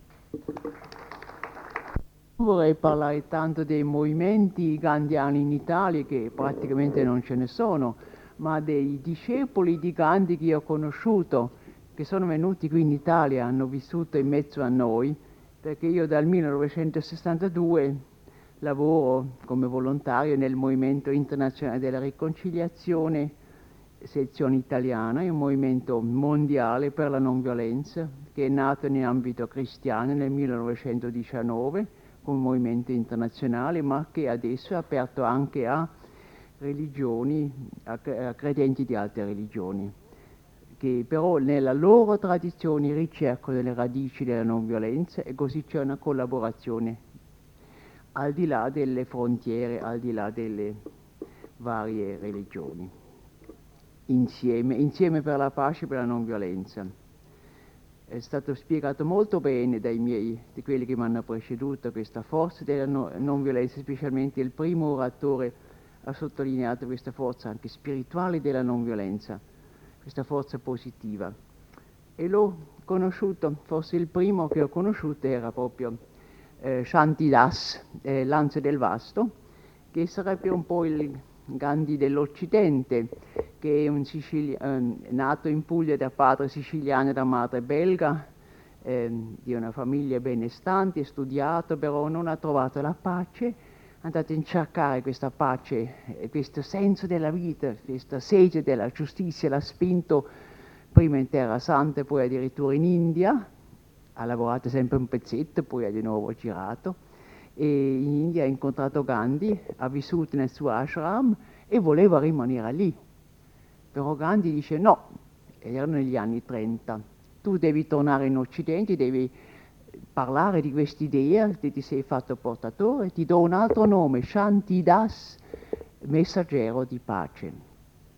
Vorrei parlare tanto dei movimenti gandhiani in Italia, che praticamente non ce ne sono, ma dei discepoli di Gandhi che io ho conosciuto, che sono venuti qui in Italia, hanno vissuto in mezzo a noi, perché io dal millenovecentosessantadue lavoro come volontario nel Movimento Internazionale della Riconciliazione, sezione italiana, è un movimento mondiale per la non violenza, che è nato in ambito cristiano nel millenovecentodiciannove come movimento internazionale, ma che adesso è aperto anche a religioni, a credenti di altre religioni, che però nella loro tradizione ricercano le radici della non violenza, e così c'è una collaborazione al di là delle frontiere, al di là delle varie religioni, insieme, insieme per la pace e per la non violenza. È stato spiegato molto bene dai miei, di quelli che mi hanno preceduto, questa forza della no, non violenza, specialmente il primo oratore ha sottolineato questa forza anche spirituale della non violenza, questa forza positiva. E l'ho conosciuto, forse il primo che ho conosciuto era proprio eh, Shantidas, eh, Lanza del Vasto, che sarebbe un po' il Gandhi dell'Occidente, che è un Sicilia, eh, nato in Puglia da padre siciliano e da madre belga, eh, di una famiglia benestante, studiato, però non ha trovato la pace, è andato a cercare questa pace, eh, questo senso della vita, questa sete della giustizia, l'ha spinto prima in Terra Santa e poi addirittura in India, ha lavorato sempre un pezzetto, poi ha di nuovo girato, e in India ha incontrato Gandhi, ha vissuto nel suo ashram e voleva rimanere lì. Però Gandhi dice no, erano negli anni trenta, tu devi tornare in Occidente, devi parlare di quest'idea, che ti sei fatto portatore, ti do un altro nome, Shantidas, messaggero di pace.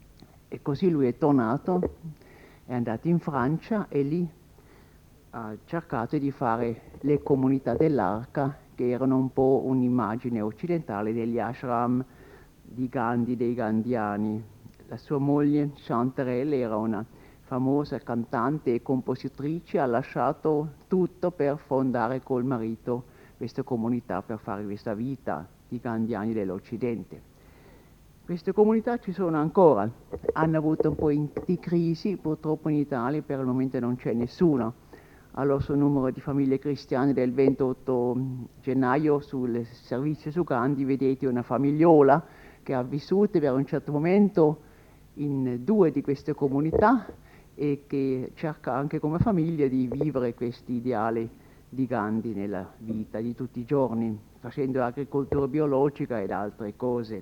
E così lui è tornato, è andato in Francia e lì ha cercato di fare le comunità dell'Arca, che erano un po' un'immagine occidentale degli ashram di Gandhi, dei gandhiani. La sua moglie Chanterelle era una famosa cantante e compositrice, ha lasciato tutto per fondare col marito questa comunità, per fare questa vita di gandhiani dell'Occidente. Queste comunità ci sono ancora, hanno avuto un po' di crisi, purtroppo in Italia per il momento non c'è nessuno. Allora sul numero di famiglie cristiane del ventotto gennaio sul servizio su Gandhi vedete una famigliola che ha vissuto per un certo momento in due di queste comunità e che cerca anche come famiglia di vivere questi ideali di Gandhi nella vita di tutti i giorni, facendo agricoltura biologica ed altre cose.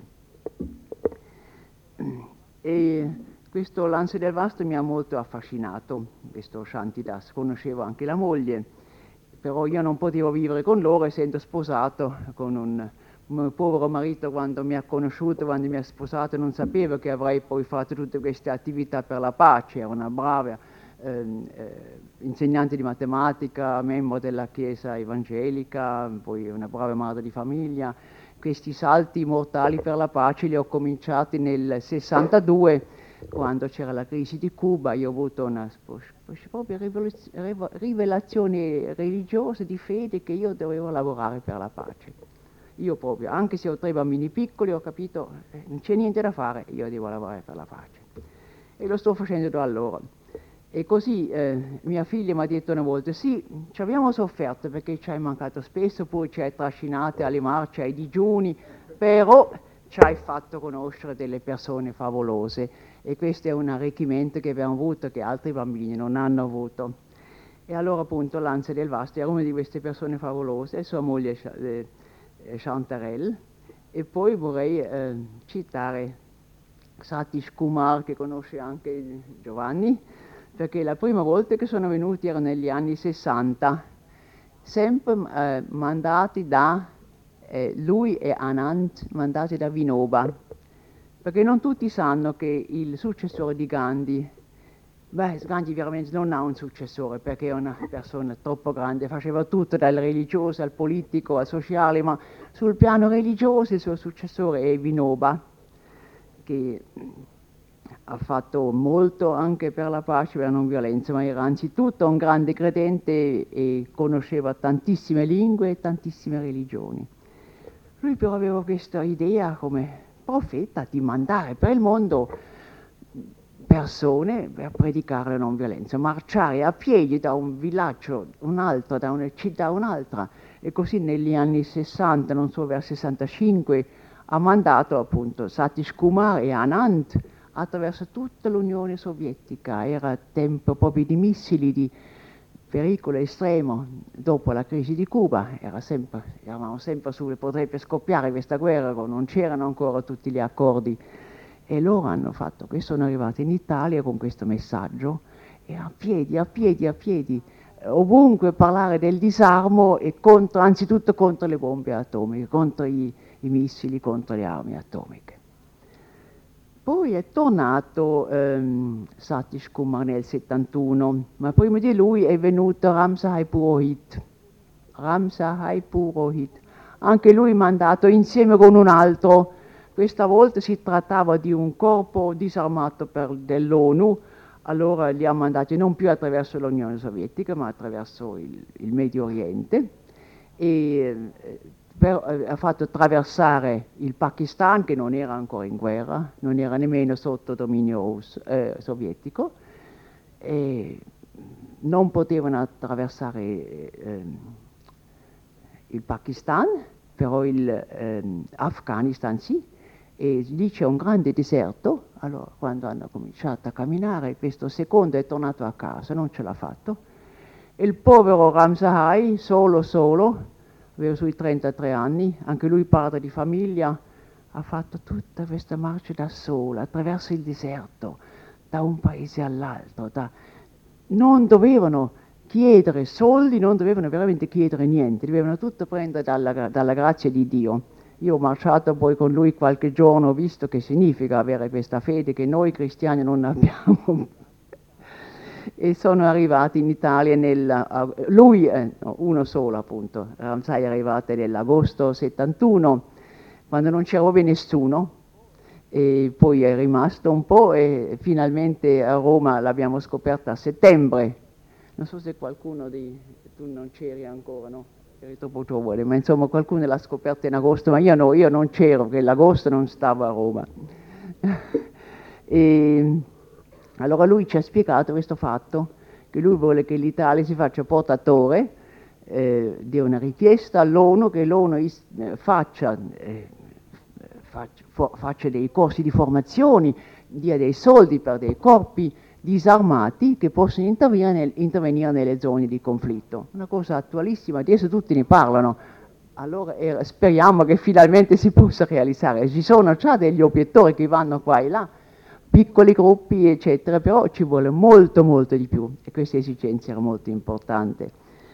E questo Lance del Vasto mi ha molto affascinato, questo Shantidas. Conoscevo anche la moglie, però io non potevo vivere con loro essendo sposato con un, un povero marito. Quando mi ha conosciuto, quando mi ha sposato, non sapevo che avrei poi fatto tutte queste attività per la pace. Era una brava eh, eh, insegnante di matematica, membro della Chiesa evangelica, poi una brava madre di famiglia. Questi salti mortali per la pace li ho cominciati nel sessantadue, quando c'era la crisi di Cuba. Io ho avuto una proprio rivelazione religiosa di fede che io dovevo lavorare per la pace. Io proprio, anche se ho tre bambini piccoli, ho capito, eh, non c'è niente da fare, io devo lavorare per la pace. E lo sto facendo da allora. E così eh, mia figlia mi ha detto una volta: sì, ci abbiamo sofferto perché ci hai mancato spesso, poi ci hai trascinate alle marce, ai digiuni, però ci hai fatto conoscere delle persone favolose, e questo è un arricchimento che abbiamo avuto che altri bambini non hanno avuto. E allora appunto Lance del Vasto era una di queste persone favolose, sua moglie eh, Chanterelle. E poi vorrei eh, citare Satish Kumar, che conosce anche Giovanni, perché la prima volta che sono venuti era negli anni sessanta, sempre eh, mandati da eh, lui e Anand, mandati da Vinoba, perché non tutti sanno che il successore di Gandhi, beh, Gandhi veramente non ha un successore perché è una persona troppo grande, faceva tutto dal religioso al politico al sociale, ma sul piano religioso il suo successore è Vinoba, che ha fatto molto anche per la pace e per la non violenza, ma era anzitutto un grande credente e conosceva tantissime lingue e tantissime religioni. Lui però aveva questa idea come profeta di mandare per il mondo persone per predicare la non violenza, marciare a piedi da un villaggio a un altro, da una città a un'altra, e così negli anni sessanta, non so, verso sessantacinque, ha mandato appunto Satish Kumar e Anand attraverso tutta l'Unione Sovietica. Era tempo proprio di missili, di pericolo estremo. Dopo la crisi di Cuba era sempre, eravamo sempre su, potrebbe scoppiare questa guerra, non c'erano ancora tutti gli accordi, e loro hanno fatto questo, sono arrivati in Italia con questo messaggio, e a piedi, a piedi, a piedi, ovunque parlare del disarmo e contro, anzitutto contro le bombe atomiche, contro i, i missili, contro le armi atomiche. Poi è tornato ehm, Satish Kumar nel settantuno, ma prima di lui è venuto Ramsahai Purohit. Ramsahai Purohit, anche lui mandato insieme con un altro. Questa volta si trattava di un corpo disarmato per, dell'ONU, allora li ha mandati non più attraverso l'Unione Sovietica, ma attraverso il, il Medio Oriente, e per, eh, ha fatto attraversare il Pakistan, che non era ancora in guerra, non era nemmeno sotto dominio eh, sovietico, e non potevano attraversare eh, il Pakistan, però il eh, Afghanistan sì, e lì c'è un grande deserto. Allora quando hanno cominciato a camminare, questo secondo è tornato a casa, non ce l'ha fatto, e il povero Ramsahai, solo solo, aveva sui trentatré anni, anche lui padre di famiglia, ha fatto tutta questa marcia da sola, attraverso il deserto, da un paese all'altro. Da... Non dovevano chiedere soldi, non dovevano veramente chiedere niente, dovevano tutto prendere dalla, dalla grazia di Dio. Io ho marciato poi con lui qualche giorno, ho visto che significa avere questa fede che noi cristiani non abbiamo. E sono arrivati in Italia nel, lui, eh, no, uno solo appunto, Ramsay è arrivato nell'agosto settantuno, quando non c'era proprio nessuno, e poi è rimasto un po' e finalmente a Roma l'abbiamo scoperta a settembre. Non so se qualcuno di... tu non c'eri ancora, no? Eri troppo giovane, ma insomma qualcuno l'ha scoperta in agosto, ma io no, io non c'ero, perché l'agosto non stavo a Roma. E allora lui ci ha spiegato questo fatto, che lui vuole che l'Italia si faccia portatore eh, di una richiesta all'ONU, che l'ONU is- faccia, eh, faccia, for- faccia dei corsi di formazione, dia dei soldi per dei corpi disarmati che possono intervenire, nel, intervenire nelle zone di conflitto. Una cosa attualissima, adesso tutti ne parlano. Allora eh, speriamo che finalmente si possa realizzare. Ci sono già degli obiettori che vanno qua e là, piccoli gruppi eccetera, però ci vuole molto molto di più e questa esigenza era molto importante.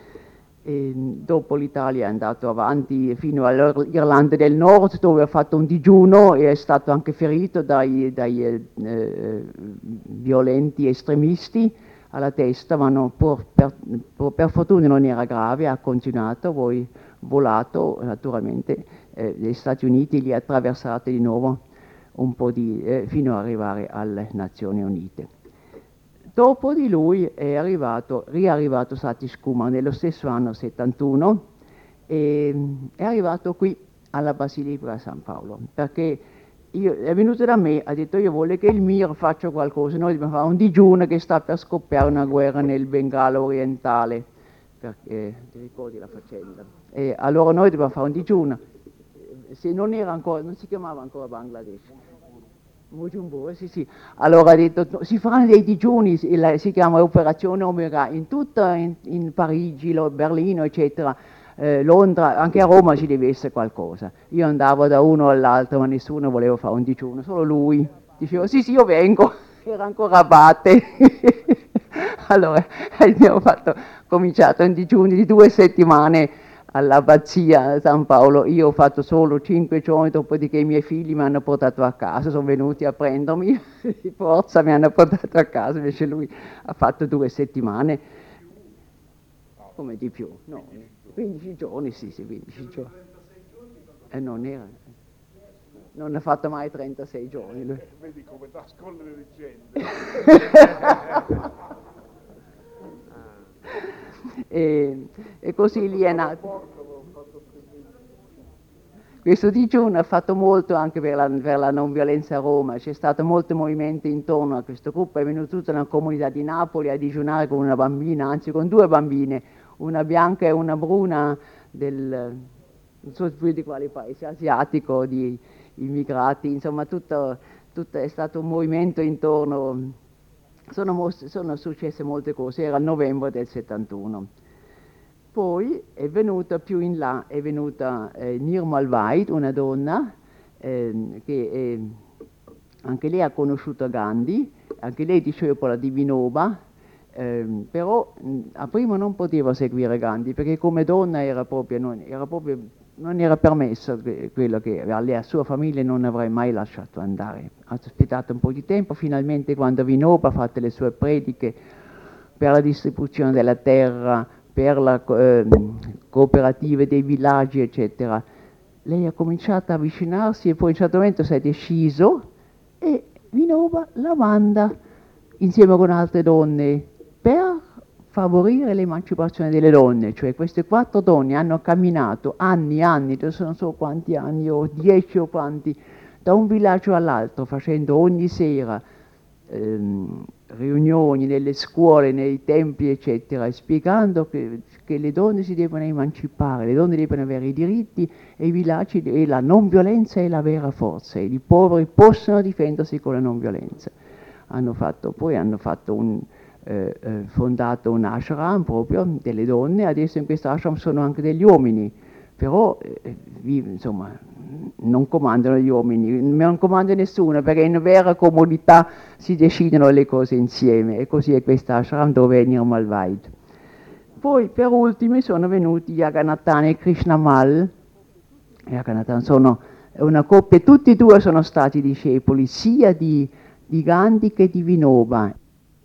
E dopo l'Italia è andato avanti fino all'Irlanda del Nord, dove ha fatto un digiuno e è stato anche ferito dai, dai eh, eh, violenti estremisti alla testa, ma no, per, per, per fortuna non era grave, ha continuato, poi volato naturalmente eh, negli Stati Uniti, li ha attraversati di nuovo un po' di, eh, fino ad arrivare alle Nazioni Unite. Dopo di lui è arrivato, riarrivato Satish Kumar nello stesso anno settantuno e è arrivato qui alla Basilica di San Paolo, perché io, è venuto da me, ha detto io voglio che il M I R faccia qualcosa, noi dobbiamo fare un digiuno che sta per scoppiare una guerra nel Bengala orientale, perché ti ricordi la faccenda? E allora noi dobbiamo fare un digiuno. Se non era ancora, non si chiamava ancora Bangladesh. Mujumbura, sì, sì. Allora ha detto, si faranno dei digiuni, si chiama Operazione Omega, in tutta, in, in Parigi, Berlino, eccetera, eh, Londra, anche a Roma ci deve essere qualcosa. Io andavo da uno all'altro, ma nessuno voleva fare un digiuno, solo lui. Dicevo, sì, sì, io vengo, era ancora abate. Allora abbiamo fatto, cominciato un digiuno di due settimane all'abbazia San Paolo. Io ho fatto solo cinque giorni, dopodiché i miei figli mi hanno portato a casa, sono venuti a prendermi di forza, mi hanno portato a casa, invece lui ha fatto due settimane, come di più, no, quindici giorni, sì, sì, quindici giorni. E non era, non ha fatto mai trentasei giorni lui. Vedi come nasconde le leggende. E, e così lì è nato. Questo digiuno ha fatto molto anche per la, per la non violenza a Roma, c'è stato molto movimento intorno a questo gruppo, è venuta tutta una comunità di Napoli a digiunare con una bambina, anzi con due bambine, una bianca e una bruna del, non so più di quale paese, asiatico, di immigrati, insomma tutto, tutto è stato un movimento intorno. Sono, mos- sono successe molte cose, era il novembre del settantuno. Poi è venuta più in là, è venuta eh, Nirmal Vaid, una donna eh, che eh, anche lei ha conosciuto Gandhi, anche lei discepola di Vinoba, eh, però mh, a prima non poteva seguire Gandhi perché come donna era proprio, non, era proprio, non era permesso que- quello che a lei, a sua famiglia non avrei mai lasciato andare. Ha aspettato un po' di tempo, finalmente quando Vinoba ha fatto le sue prediche per la distribuzione della terra, per la eh, cooperativa dei villaggi, eccetera, lei ha cominciato a avvicinarsi e poi a un certo momento si è deciso e Vinoba la manda insieme con altre donne per favorire l'emancipazione delle donne, cioè queste quattro donne hanno camminato anni e anni, adesso non so quanti anni, o dieci o quanti, da un villaggio all'altro, facendo ogni sera ehm, riunioni nelle scuole, nei templi, eccetera, spiegando che, che le donne si devono emancipare, le donne devono avere i diritti e i villaggi, e la non violenza è la vera forza, e i poveri possono difendersi con la non violenza. Hanno fatto, poi hanno fatto un, eh, eh, fondato un ashram proprio delle donne, adesso in questo ashram sono anche degli uomini, però eh, vi, insomma non comandano gli uomini, non comanda nessuno, perché in vera comunità si decidono le cose insieme, e così è questa ashram dove è Nirmal Vaid. Poi per ultimi sono venuti Jagannathan e Krishnamal, Yaganathan sono una coppia, tutti e due sono stati discepoli sia di, di Gandhi che di Vinoba.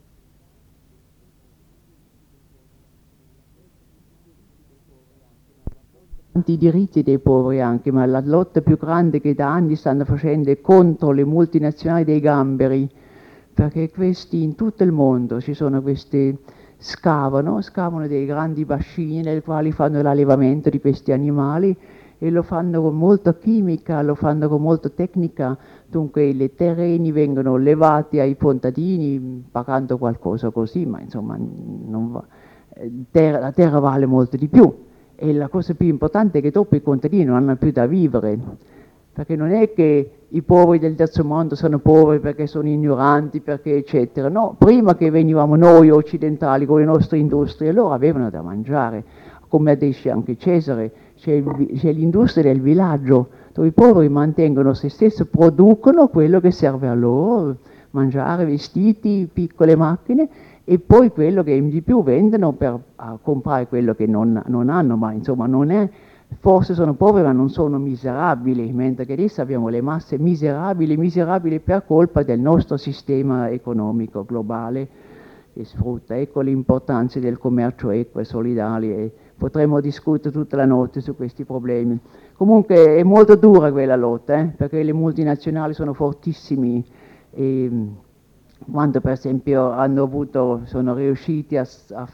I diritti dei poveri anche, ma la lotta più grande che da anni stanno facendo è contro le multinazionali dei gamberi, perché questi in tutto il mondo ci sono questi, scavano, scavano dei grandi bacini nei quali fanno l'allevamento di questi animali e lo fanno con molta chimica, lo fanno con molta tecnica, dunque i terreni vengono levati ai contadini pagando qualcosa così, ma insomma non va, terra, la terra vale molto di più. E la cosa più importante è che dopo i contadini non hanno più da vivere, perché non è che i poveri del terzo mondo sono poveri perché sono ignoranti, perché eccetera. No, prima che venivamo noi occidentali con le nostre industrie, loro avevano da mangiare, come dice anche Cesare, c'è, c'è l'industria del villaggio, dove i poveri mantengono se stessi, producono quello che serve a loro, mangiare, vestiti, piccole macchine, e poi quello che di più vendono per comprare quello che non, non hanno, ma insomma non è, forse sono poveri ma non sono miserabili, mentre che adesso abbiamo le masse miserabili, miserabili per colpa del nostro sistema economico globale che sfrutta. Ecco l'importanza del commercio equo e solidale, e potremmo discutere tutta la notte su questi problemi. Comunque è molto dura quella lotta, eh, perché le multinazionali sono fortissimi. E, quando per esempio hanno avuto, sono riusciti a, a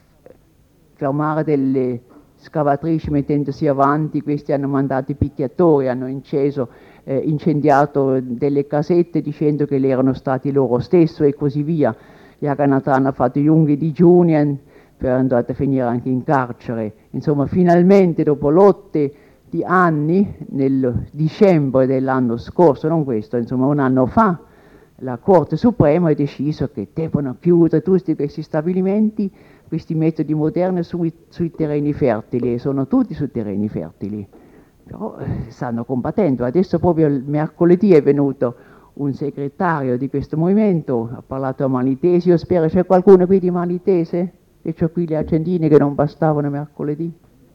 fermare delle scavatrici mettendosi avanti, questi hanno mandato i picchiatori, hanno inceso, eh, incendiato delle casette dicendo che erano stati loro stessi e così via. Yaganathan ha fatto gli lunghi digiuni per andare a finire anche in carcere. Insomma, finalmente dopo lotte di anni, nel dicembre dell'anno scorso, non questo, insomma un anno fa, la Corte Suprema ha deciso che devono chiudere tutti questi stabilimenti, questi metodi moderni sui, sui terreni fertili, e sono tutti su terreni fertili. Però eh, stanno combattendo. Adesso proprio il mercoledì è venuto un segretario di questo movimento, ha parlato a Malitese, io spero c'è qualcuno qui di Malitese? E c'ho qui le accendine che non bastavano mercoledì?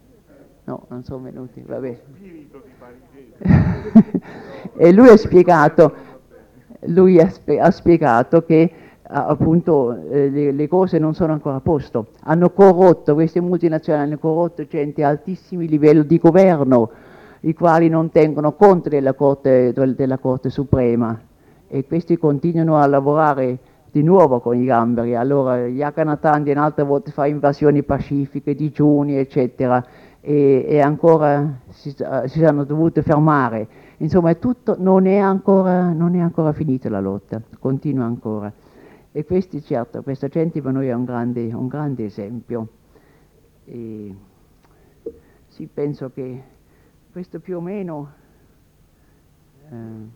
No, non sono venuti, vabbè. E lui ha spiegato... Lui ha, sp- ha spiegato che appunto eh, le, le cose non sono ancora a posto. Hanno corrotto, queste multinazionali hanno corrotto gente a altissimi livelli di governo, i quali non tengono conto della Corte, della Corte Suprema, e questi continuano a lavorare di nuovo con i gamberi. Allora Yaganathan un'altra volta fa invasioni pacifiche, digiuni eccetera, e, e ancora si, si sono dovute fermare. Insomma, è tutto, non è ancora, non è ancora finita la lotta, continua ancora. E questi, certo, questa gente per noi è un grande, un grande esempio. E sì, penso che questo più o meno... Eh,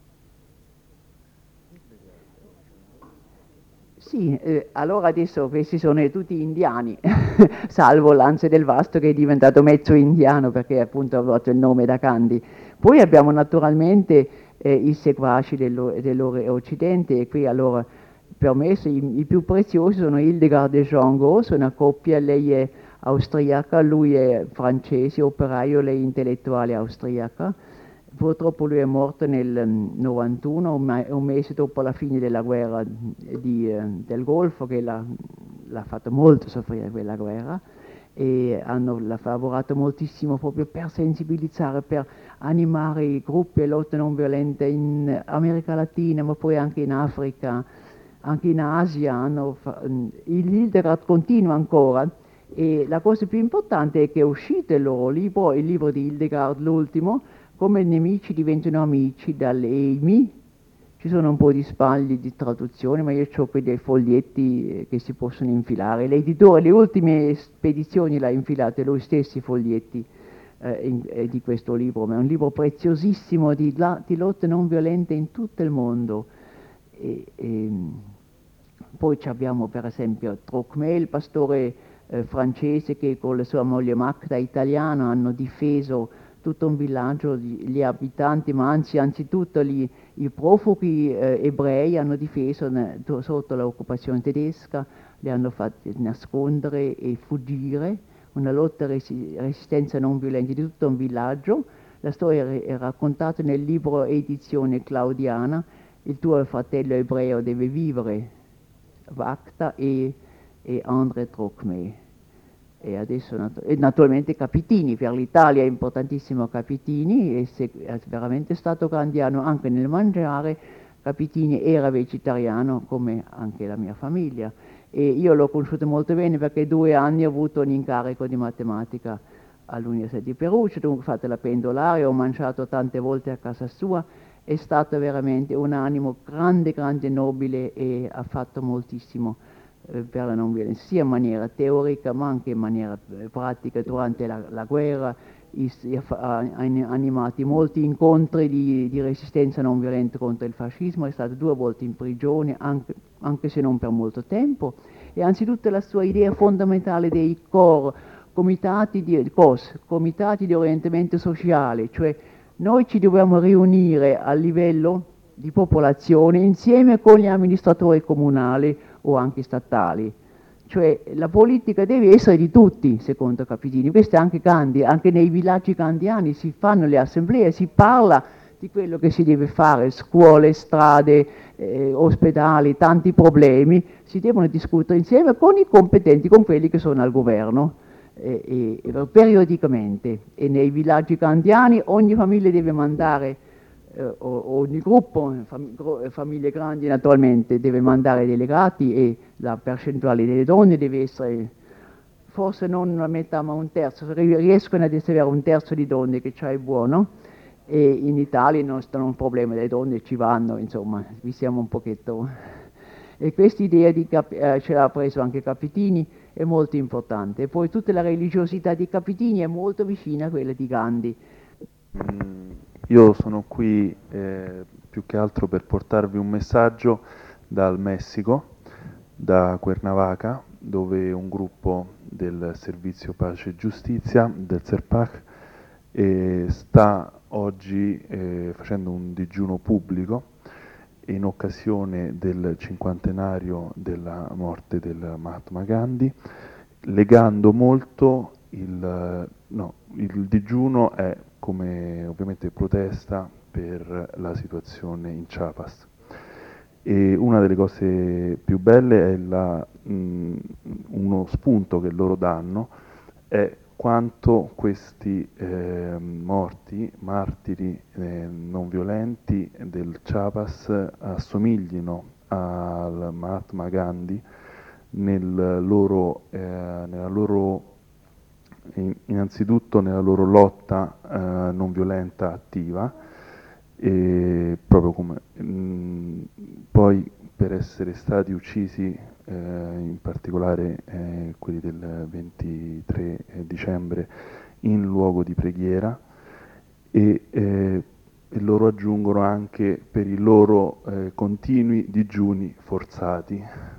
sì, eh, allora adesso questi sono tutti indiani, salvo Lanze del Vasto che è diventato mezzo indiano perché appunto ha avuto il nome da Gandhi. Poi abbiamo naturalmente eh, i seguaci dell'Occidente, e qui allora per me i, i più preziosi sono Hildegard e Jean Gauss, una coppia, lei è austriaca, lui è francese, operaio, lei intellettuale austriaca. Purtroppo lui è morto nel novantuno, un mese dopo la fine della guerra di, eh, del Golfo, che l'ha, l'ha fatto molto soffrire quella guerra, e hanno lavorato moltissimo proprio per sensibilizzare, per animare i gruppi e lotte non violente in America Latina, ma poi anche in Africa, anche in Asia. Hanno fa- il Hildegard continua ancora, e la cosa più importante è che è uscito il loro libro, il libro di Hildegard, l'ultimo, Come i nemici diventano amici, dalle E I M I. Ci sono un po' di sbagli di traduzione, ma io ho qui dei foglietti che si possono infilare. L'editore, le ultime spedizioni l'ha infilate lui stesso i foglietti eh, in, eh, di questo libro, ma è un libro preziosissimo di, la, di lotte non violente in tutto il mondo. E, e, poi abbiamo per esempio Trocmé, il pastore eh, francese, che con la sua moglie Magda italiana hanno difeso tutto un villaggio, gli abitanti, ma anzi anzitutto gli, i profughi eh, ebrei hanno difeso ne, sotto l'occupazione tedesca, li hanno fatti nascondere e fuggire, una lotta resi, resistenza non violenta di tutto un villaggio. La storia è raccontata nel libro edizione claudiana, Il tuo fratello ebreo deve vivere, Vacta e, e André Trocmé. E adesso e naturalmente Capitini, per l'Italia è importantissimo Capitini, e se è veramente stato grandiano anche nel mangiare. Capitini era vegetariano come anche la mia famiglia, e io l'ho conosciuto molto bene perché due anni ho avuto un incarico di matematica all'Università di Perugia, dunque ho fatto la pendolare, ho mangiato tante volte a casa sua, è stato veramente un animo grande, grande, nobile, e ha fatto moltissimo eh, per la non violenza, sia in maniera teorica ma anche in maniera eh, pratica durante la, la guerra. I, ha animati molti incontri di, di resistenza non violenta contro il fascismo, è stato due volte in prigione, anche, anche se non per molto tempo, e anzitutto la sua idea fondamentale dei C O R, comitati di, C O S, comitati di orientamento sociale, cioè noi ci dobbiamo riunire a livello di popolazione insieme con gli amministratori comunali o anche statali. Cioè la politica deve essere di tutti, secondo Capitini. Questo è anche Gandhi, anche nei villaggi gandhiani si fanno le assemblee, si parla di quello che si deve fare, scuole, strade, eh, ospedali, tanti problemi, si devono discutere insieme con i competenti, con quelli che sono al governo. E, e, periodicamente, e nei villaggi gandhiani ogni famiglia deve mandare, eh, ogni gruppo, fam- famiglie grandi naturalmente, deve mandare delegati, e la percentuale delle donne deve essere forse non una metà ma un terzo, riescono ad essere un terzo di donne, che c'è buono, e in Italia non è un problema, le donne ci vanno, insomma, vi siamo un pochetto. E questa idea di Cap- eh, ce l'ha preso anche Capitini, è molto importante. E poi tutta la religiosità di Capitini è molto vicina a quella di Gandhi. Mm, io sono qui eh, più che altro per portarvi un messaggio dal Messico, da Cuernavaca, dove un gruppo del Servizio Pace e Giustizia, del SERPAC, eh, sta oggi eh, facendo un digiuno pubblico in occasione del cinquantenario della morte del Mahatma Gandhi, legando molto il, no, il digiuno è come ovviamente protesta per la situazione in Chiapas. E una delle cose più belle è la, mh, uno spunto che loro danno, è quanto questi eh, morti, martiri eh, non violenti del Chiapas assomiglino al Mahatma Gandhi nel loro, eh, nella loro, innanzitutto nella loro lotta eh, non violenta attiva, e proprio come mh, poi per essere stati uccisi eh, in particolare eh, quelli del ventitré dicembre in luogo di preghiera, e, eh, e loro aggiungono anche per i loro eh, continui digiuni forzati.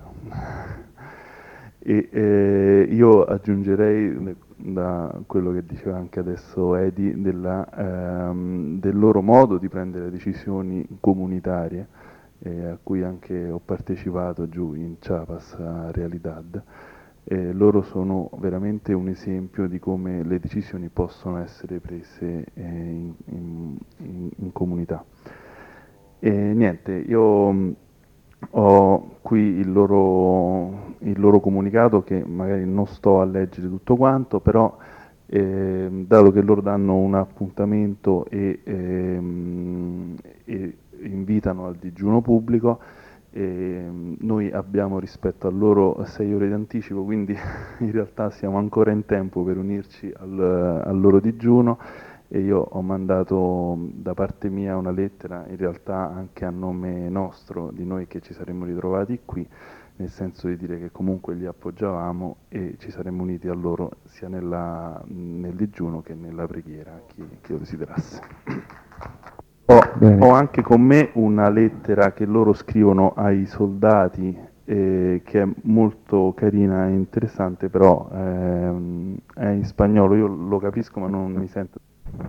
E eh, io aggiungerei da quello che diceva anche adesso Edi, della, ehm, del loro modo di prendere decisioni comunitarie, eh, a cui anche ho partecipato giù in Chiapas a Realidad. Eh, loro sono veramente un esempio di come le decisioni possono essere prese eh, in, in, in, in comunità. E niente, io mh, ho qui il loro, il loro comunicato, che magari non sto a leggere tutto quanto, però eh, dato che loro danno un appuntamento e, ehm, e invitano al digiuno pubblico, e noi abbiamo rispetto a loro sei ore di anticipo, quindi in realtà siamo ancora in tempo per unirci al, al loro digiuno, e io ho mandato da parte mia una lettera, in realtà anche a nome nostro, di noi che ci saremmo ritrovati qui, nel senso di dire che comunque li appoggiavamo e ci saremmo uniti a loro sia nella, nel digiuno che nella preghiera, chi, chi lo desiderasse. Ho, ho anche con me una lettera che loro scrivono ai soldati, eh, che è molto carina e interessante, però ehm, è in spagnolo, io lo capisco ma non mi sento.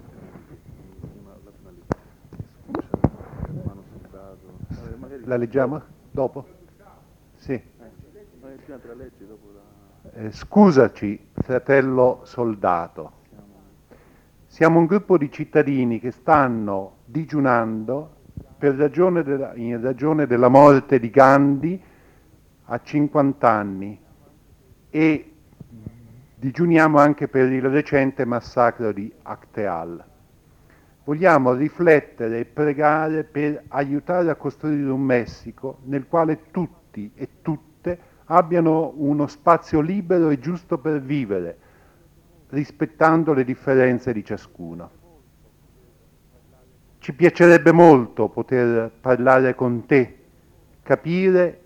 La leggiamo? Dopo? Sì. Eh, scusaci, fratello soldato. Siamo un gruppo di cittadini che stanno digiunando per ragione della, in ragione della morte di Gandhi a cinquanta anni e digiuniamo anche per il recente massacro di Acteal. Vogliamo riflettere e pregare per aiutare a costruire un Messico nel quale tutti e tutte abbiano uno spazio libero e giusto per vivere, rispettando le differenze di ciascuno. Ci piacerebbe molto poter parlare con te, capire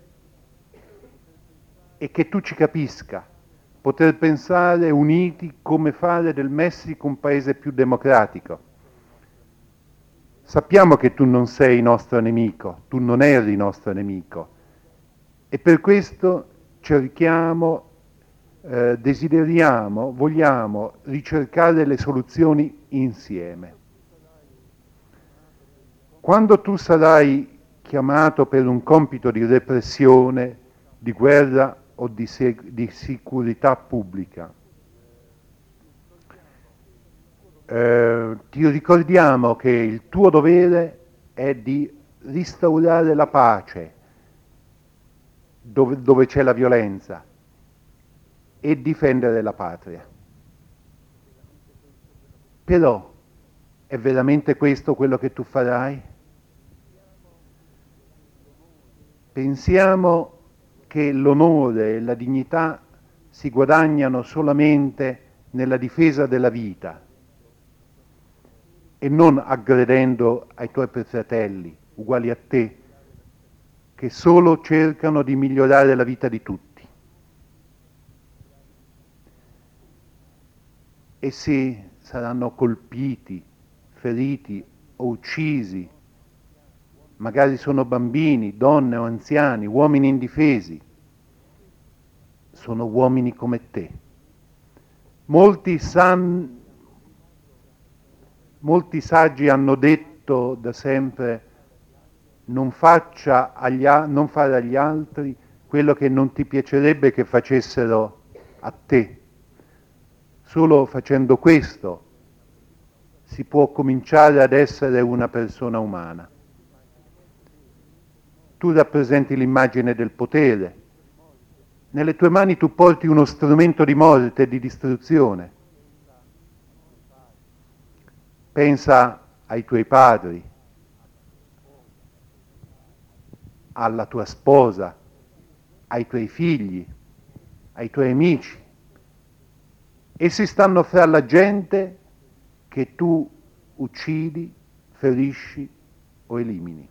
e che tu ci capisca, poter pensare uniti come fare del Messico un paese più democratico. Sappiamo che tu non sei nostro nemico, tu non eri nostro nemico e per questo cerchiamo, eh, desideriamo, vogliamo ricercare le soluzioni insieme. Quando tu sarai chiamato per un compito di repressione, di guerra o di, sec- di sicurezza pubblica, eh, ti ricordiamo che il tuo dovere è di restaurare la pace dove, dove c'è la violenza e difendere la patria. Però è veramente questo quello che tu farai? Pensiamo che l'onore e la dignità si guadagnano solamente nella difesa della vita e non aggredendo ai tuoi fratelli, uguali a te, che solo cercano di migliorare la vita di tutti. Essi saranno colpiti, feriti o uccisi. Magari sono bambini, donne o anziani, uomini indifesi. Sono uomini come te. Molti, san, molti saggi hanno detto da sempre: non, faccia agli, non fare agli altri quello che non ti piacerebbe che facessero a te. Solo facendo questo si può cominciare ad essere una persona umana. Tu rappresenti l'immagine del potere. Nelle tue mani tu porti uno strumento di morte e di distruzione. Pensa ai tuoi padri, alla tua sposa, ai tuoi figli, ai tuoi amici. Essi stanno fra la gente che tu uccidi, ferisci o elimini.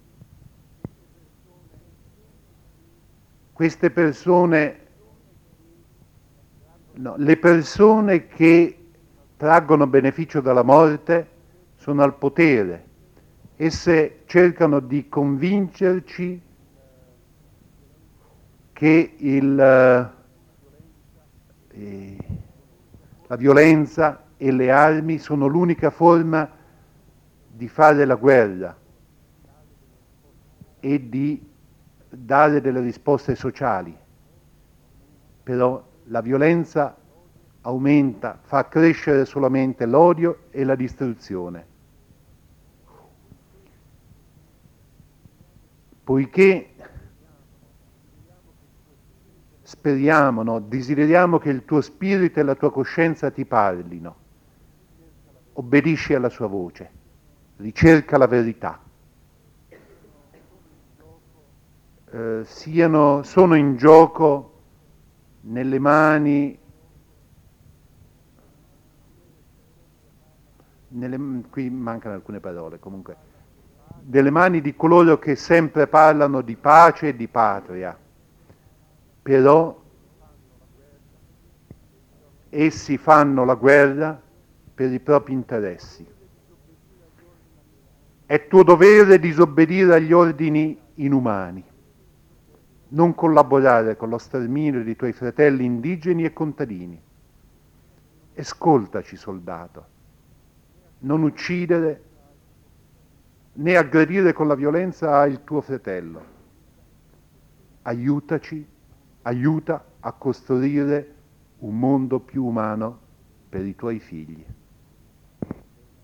Queste persone, no, le persone che traggono beneficio dalla morte sono al potere. Esse cercano di convincerci che il, eh, la violenza e le armi sono l'unica forma di fare la guerra e di dare delle risposte sociali. Però la violenza aumenta, fa crescere solamente l'odio e la distruzione. Poiché speriamo, no, desideriamo che il tuo spirito e la tua coscienza ti parlino, obbedisci alla sua voce, ricerca la verità. Eh, siano, sono in gioco nelle mani, nelle, qui mancano alcune parole, comunque, delle mani di coloro che sempre parlano di pace e di patria, però essi fanno la guerra per i propri interessi. È tuo dovere disobbedire agli ordini inumani, non collaborare con lo sterminio dei tuoi fratelli indigeni e contadini. Ascoltaci, soldato, non uccidere né aggredire con la violenza il tuo fratello. Aiutaci, aiuta a costruire un mondo più umano per i tuoi figli.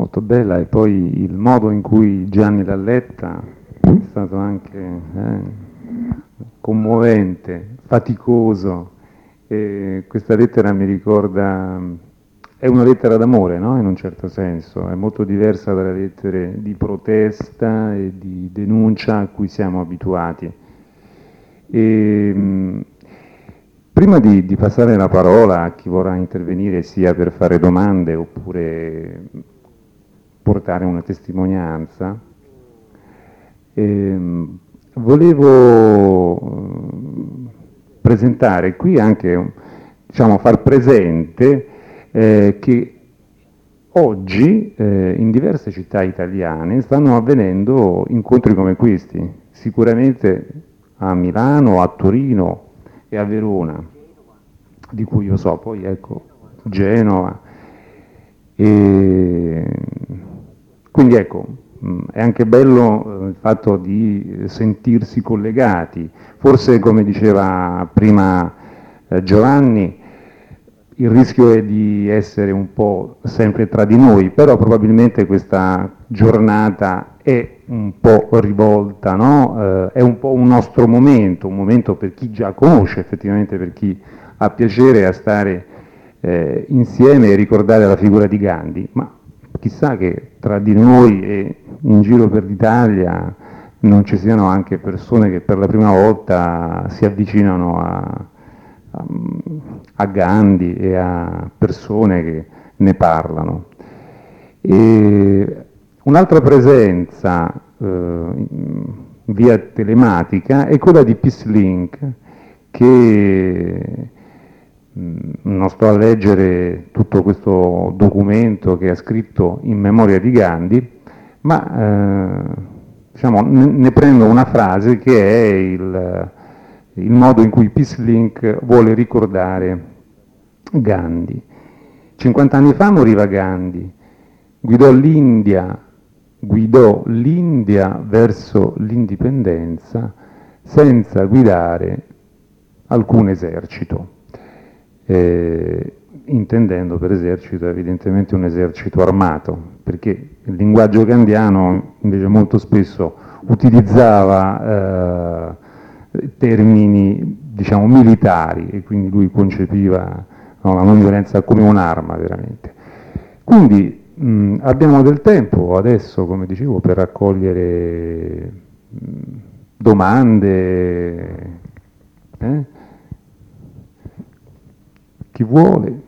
molto bella, e poi il modo in cui Gianni l'ha letta è stato anche eh, commovente, faticoso. E questa lettera mi ricorda, è una lettera d'amore, no? In un certo senso, è molto diversa dalle lettere di protesta e di denuncia a cui siamo abituati. E, mh, prima di, di passare la parola a chi vorrà intervenire, sia per fare domande oppure portare una testimonianza, ehm, volevo presentare qui anche, diciamo, far presente eh, che oggi eh, in diverse città italiane stanno avvenendo incontri come questi, sicuramente a Milano, a Torino e a Verona, di cui io so, poi ecco Genova. E quindi ecco, è anche bello il fatto di sentirsi collegati. Forse, come diceva prima eh, Giovanni, il rischio è di essere un po' sempre tra di noi, però probabilmente questa giornata è un po' rivolta, no? Eh, è un po' un nostro momento, un momento per chi già conosce, effettivamente per chi ha piacere a stare eh, insieme e ricordare la figura di Gandhi, ma chissà che tra di noi e in giro per l'Italia non ci siano anche persone che per la prima volta si avvicinano a, a, a Gandhi e a persone che ne parlano. E un'altra presenza eh, via telematica è quella di PeaceLink, che non sto a leggere tutto questo documento che ha scritto in memoria di Gandhi, ma eh, diciamo, ne prendo una frase che è il, il modo in cui PeaceLink vuole ricordare Gandhi. cinquanta anni fa moriva Gandhi, guidò l'India, guidò l'India verso l'indipendenza senza guidare alcun esercito. Eh, intendendo per esercito evidentemente un esercito armato, perché il linguaggio gandhiano invece molto spesso utilizzava eh, termini, diciamo, militari, e quindi lui concepiva, no, la non violenza come un'arma veramente. Quindi mh, abbiamo del tempo adesso, come dicevo, per raccogliere mh, domande. Eh? Chi vuole?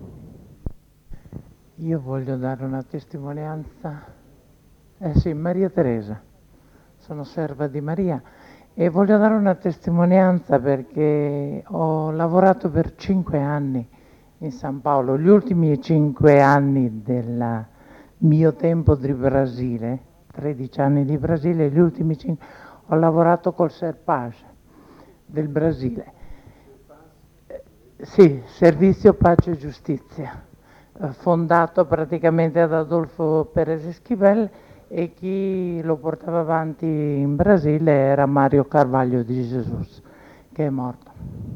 Io voglio dare una testimonianza. Eh sì, Maria Teresa, sono serva di Maria e voglio dare una testimonianza perché ho lavorato per cinque anni in San Paolo, gli ultimi cinque anni del mio tempo di Brasile, tredici anni di Brasile, gli ultimi cinque ho lavorato col Serpage del Brasile. Sì, Servizio Pace e Giustizia, fondato praticamente da Adolfo Pérez Esquivel, e chi lo portava avanti in Brasile era Mario Carvalho di Jesus, che è morto.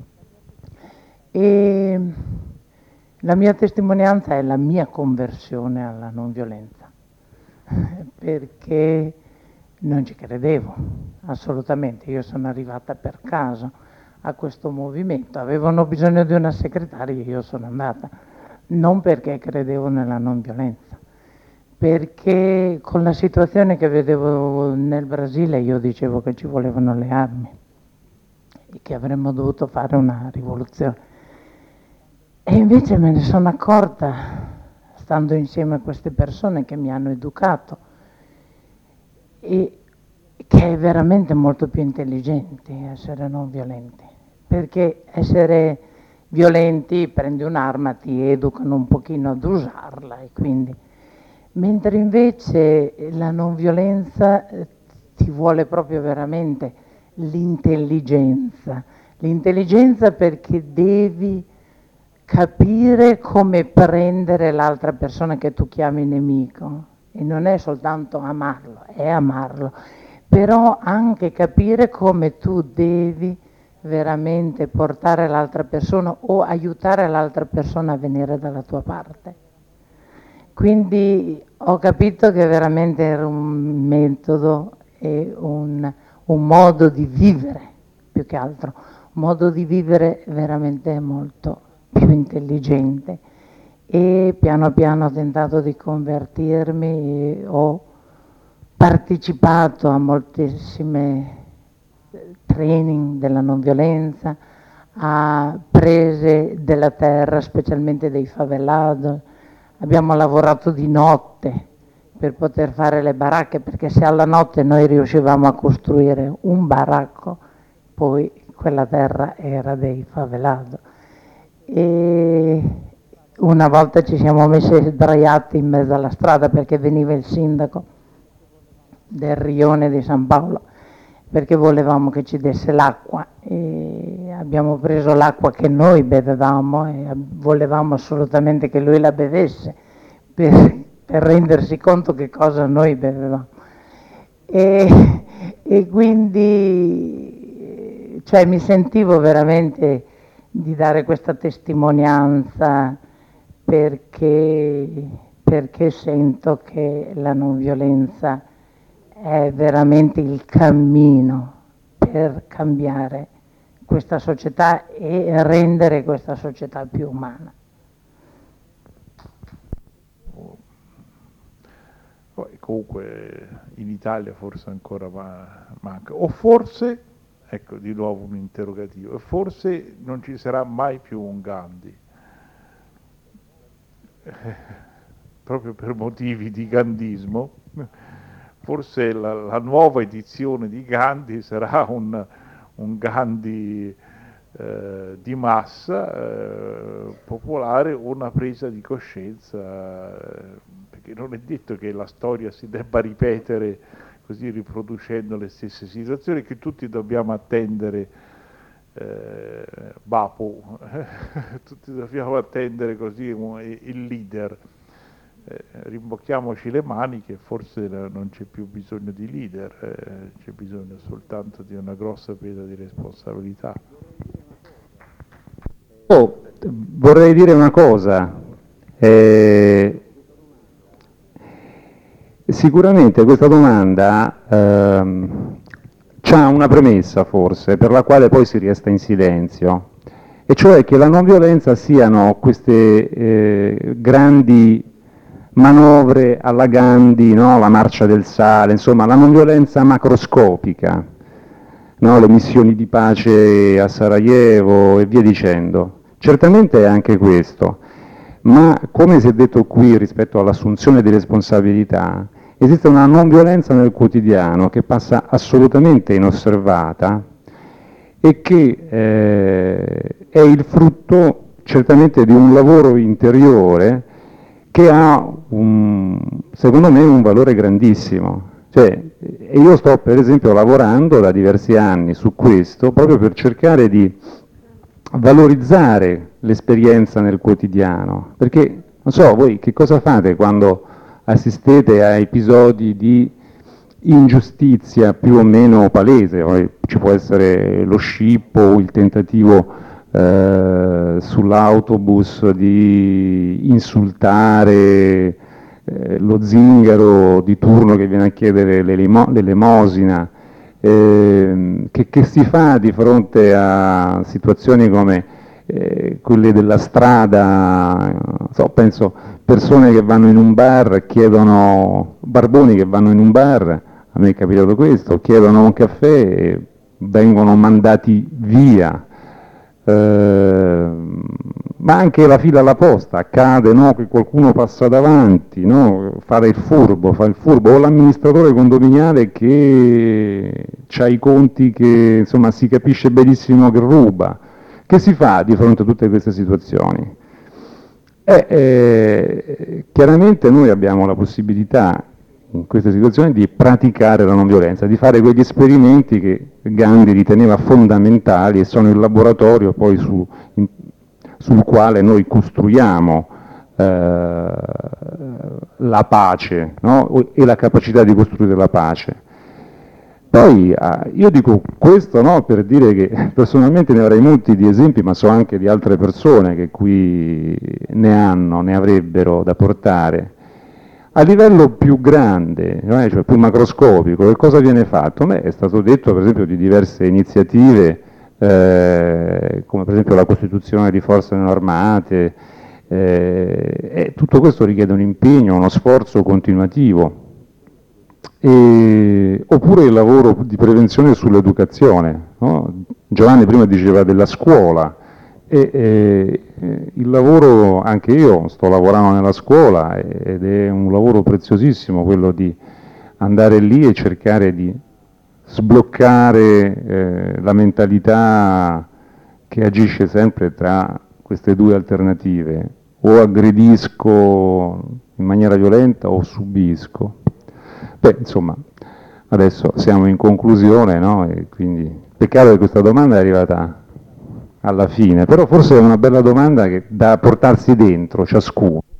E la mia testimonianza è la mia conversione alla non violenza, perché non ci credevo, assolutamente. Io sono arrivata per caso a questo movimento, avevano bisogno di una segretaria, io sono andata, non perché credevo nella non violenza, perché con la situazione che vedevo nel Brasile io dicevo che ci volevano le armi e che avremmo dovuto fare una rivoluzione. E invece me ne sono accorta, stando insieme a queste persone che mi hanno educato, e che è veramente molto più intelligente essere non violenti, perché essere violenti, prendi un'arma, ti educano un pochino ad usarla, e quindi, mentre invece la non violenza eh, ti vuole proprio veramente l'intelligenza, l'intelligenza perché devi capire come prendere l'altra persona che tu chiami nemico, e non è soltanto amarlo, è amarlo, però anche capire come tu devi veramente portare l'altra persona o aiutare l'altra persona a venire dalla tua parte. Quindi ho capito che veramente era un metodo e un, un modo di vivere, più che altro, un modo di vivere veramente molto più intelligente. E piano piano ho tentato di convertirmi e ho partecipato a moltissime training della non violenza, a prese della terra, specialmente dei favelados. Abbiamo lavorato di notte per poter fare le baracche, perché se alla notte noi riuscivamo a costruire un baracco, poi quella terra era dei favelados. E una volta ci siamo messi sdraiati in mezzo alla strada perché veniva il sindaco del rione di San Paolo, perché volevamo che ci desse l'acqua, e abbiamo preso l'acqua che noi bevevamo e volevamo assolutamente che lui la bevesse per, per rendersi conto che cosa noi bevevamo. E, e quindi cioè, mi sentivo veramente di dare questa testimonianza perché, perché sento che la non violenza è veramente il cammino per cambiare questa società e rendere questa società più umana. Poi, comunque in Italia forse ancora ma- manca, o forse, ecco di nuovo un interrogativo, forse non ci sarà mai più un Gandhi, eh, proprio per motivi di gandhismo. Forse la, la nuova edizione di Gandhi sarà un, un Gandhi eh, di massa, eh, popolare, una presa di coscienza, eh, perché non è detto che la storia si debba ripetere così riproducendo le stesse situazioni, che tutti dobbiamo attendere eh, Bapu, tutti dobbiamo attendere così un, il leader. Eh, rimbocchiamoci le maniche, forse non c'è più bisogno di leader, eh, c'è bisogno soltanto di una grossa presa di responsabilità. Oh, vorrei dire una cosa, eh, sicuramente questa domanda ehm, c'ha una premessa forse, per la quale poi si resta in silenzio, e cioè che la non violenza siano queste eh, grandi manovre alla Gandhi, no? La marcia del sale, insomma la non violenza macroscopica, no? Le missioni di pace a Sarajevo e via dicendo. Certamente è anche questo, ma come si è detto qui rispetto all'assunzione di responsabilità, esiste una non violenza nel quotidiano che passa assolutamente inosservata e che eh, è il frutto certamente di un lavoro interiore che ha, un, secondo me, un valore grandissimo. Cioè, e io sto per esempio lavorando da diversi anni su questo, proprio per cercare di valorizzare l'esperienza nel quotidiano, perché, non so, voi che cosa fate quando assistete a episodi di ingiustizia più o meno palese? Ci può essere lo scippo, il tentativo Eh, sull'autobus di insultare eh, lo zingaro di turno che viene a chiedere l'elemosina, eh, che, che si fa di fronte a situazioni come eh, quelle della strada, so, penso persone che vanno in un bar, chiedono, barboni che vanno in un bar, a me è capitato questo, chiedono un caffè e vengono mandati via. Eh, ma anche la fila alla posta, accade, no, che qualcuno passa davanti, no, fare il furbo, fa il furbo, o l'amministratore condominiale che ha i conti che insomma si capisce benissimo che ruba. Che si fa di fronte a tutte queste situazioni? Eh, eh, chiaramente noi abbiamo la possibilità in queste situazioni di praticare la non violenza, di fare quegli esperimenti che Gandhi riteneva fondamentali e sono il laboratorio poi su, in, sul quale noi costruiamo eh, la pace, no? E la capacità di costruire la pace. Poi ah, io dico questo, no, per dire che personalmente ne avrei molti di esempi, ma so anche di altre persone che qui ne hanno, ne avrebbero da portare. a livello più grande, cioè più macroscopico, che cosa viene fatto? Beh, è stato detto per esempio di diverse iniziative, eh, come per esempio la costituzione di forze non armate, eh, e tutto questo richiede un impegno, uno sforzo continuativo. E, oppure il lavoro di prevenzione sull'educazione, no? Giovanni prima diceva della scuola, e, e il lavoro, anche io sto lavorando nella scuola ed è un lavoro preziosissimo quello di andare lì e cercare di sbloccare eh, la mentalità che agisce sempre tra queste due alternative: o aggredisco in maniera violenta o subisco. Beh, insomma, adesso siamo in conclusione, no? E quindi peccato che questa domanda è arrivata alla fine, però forse è una bella domanda che da portarsi dentro ciascuno.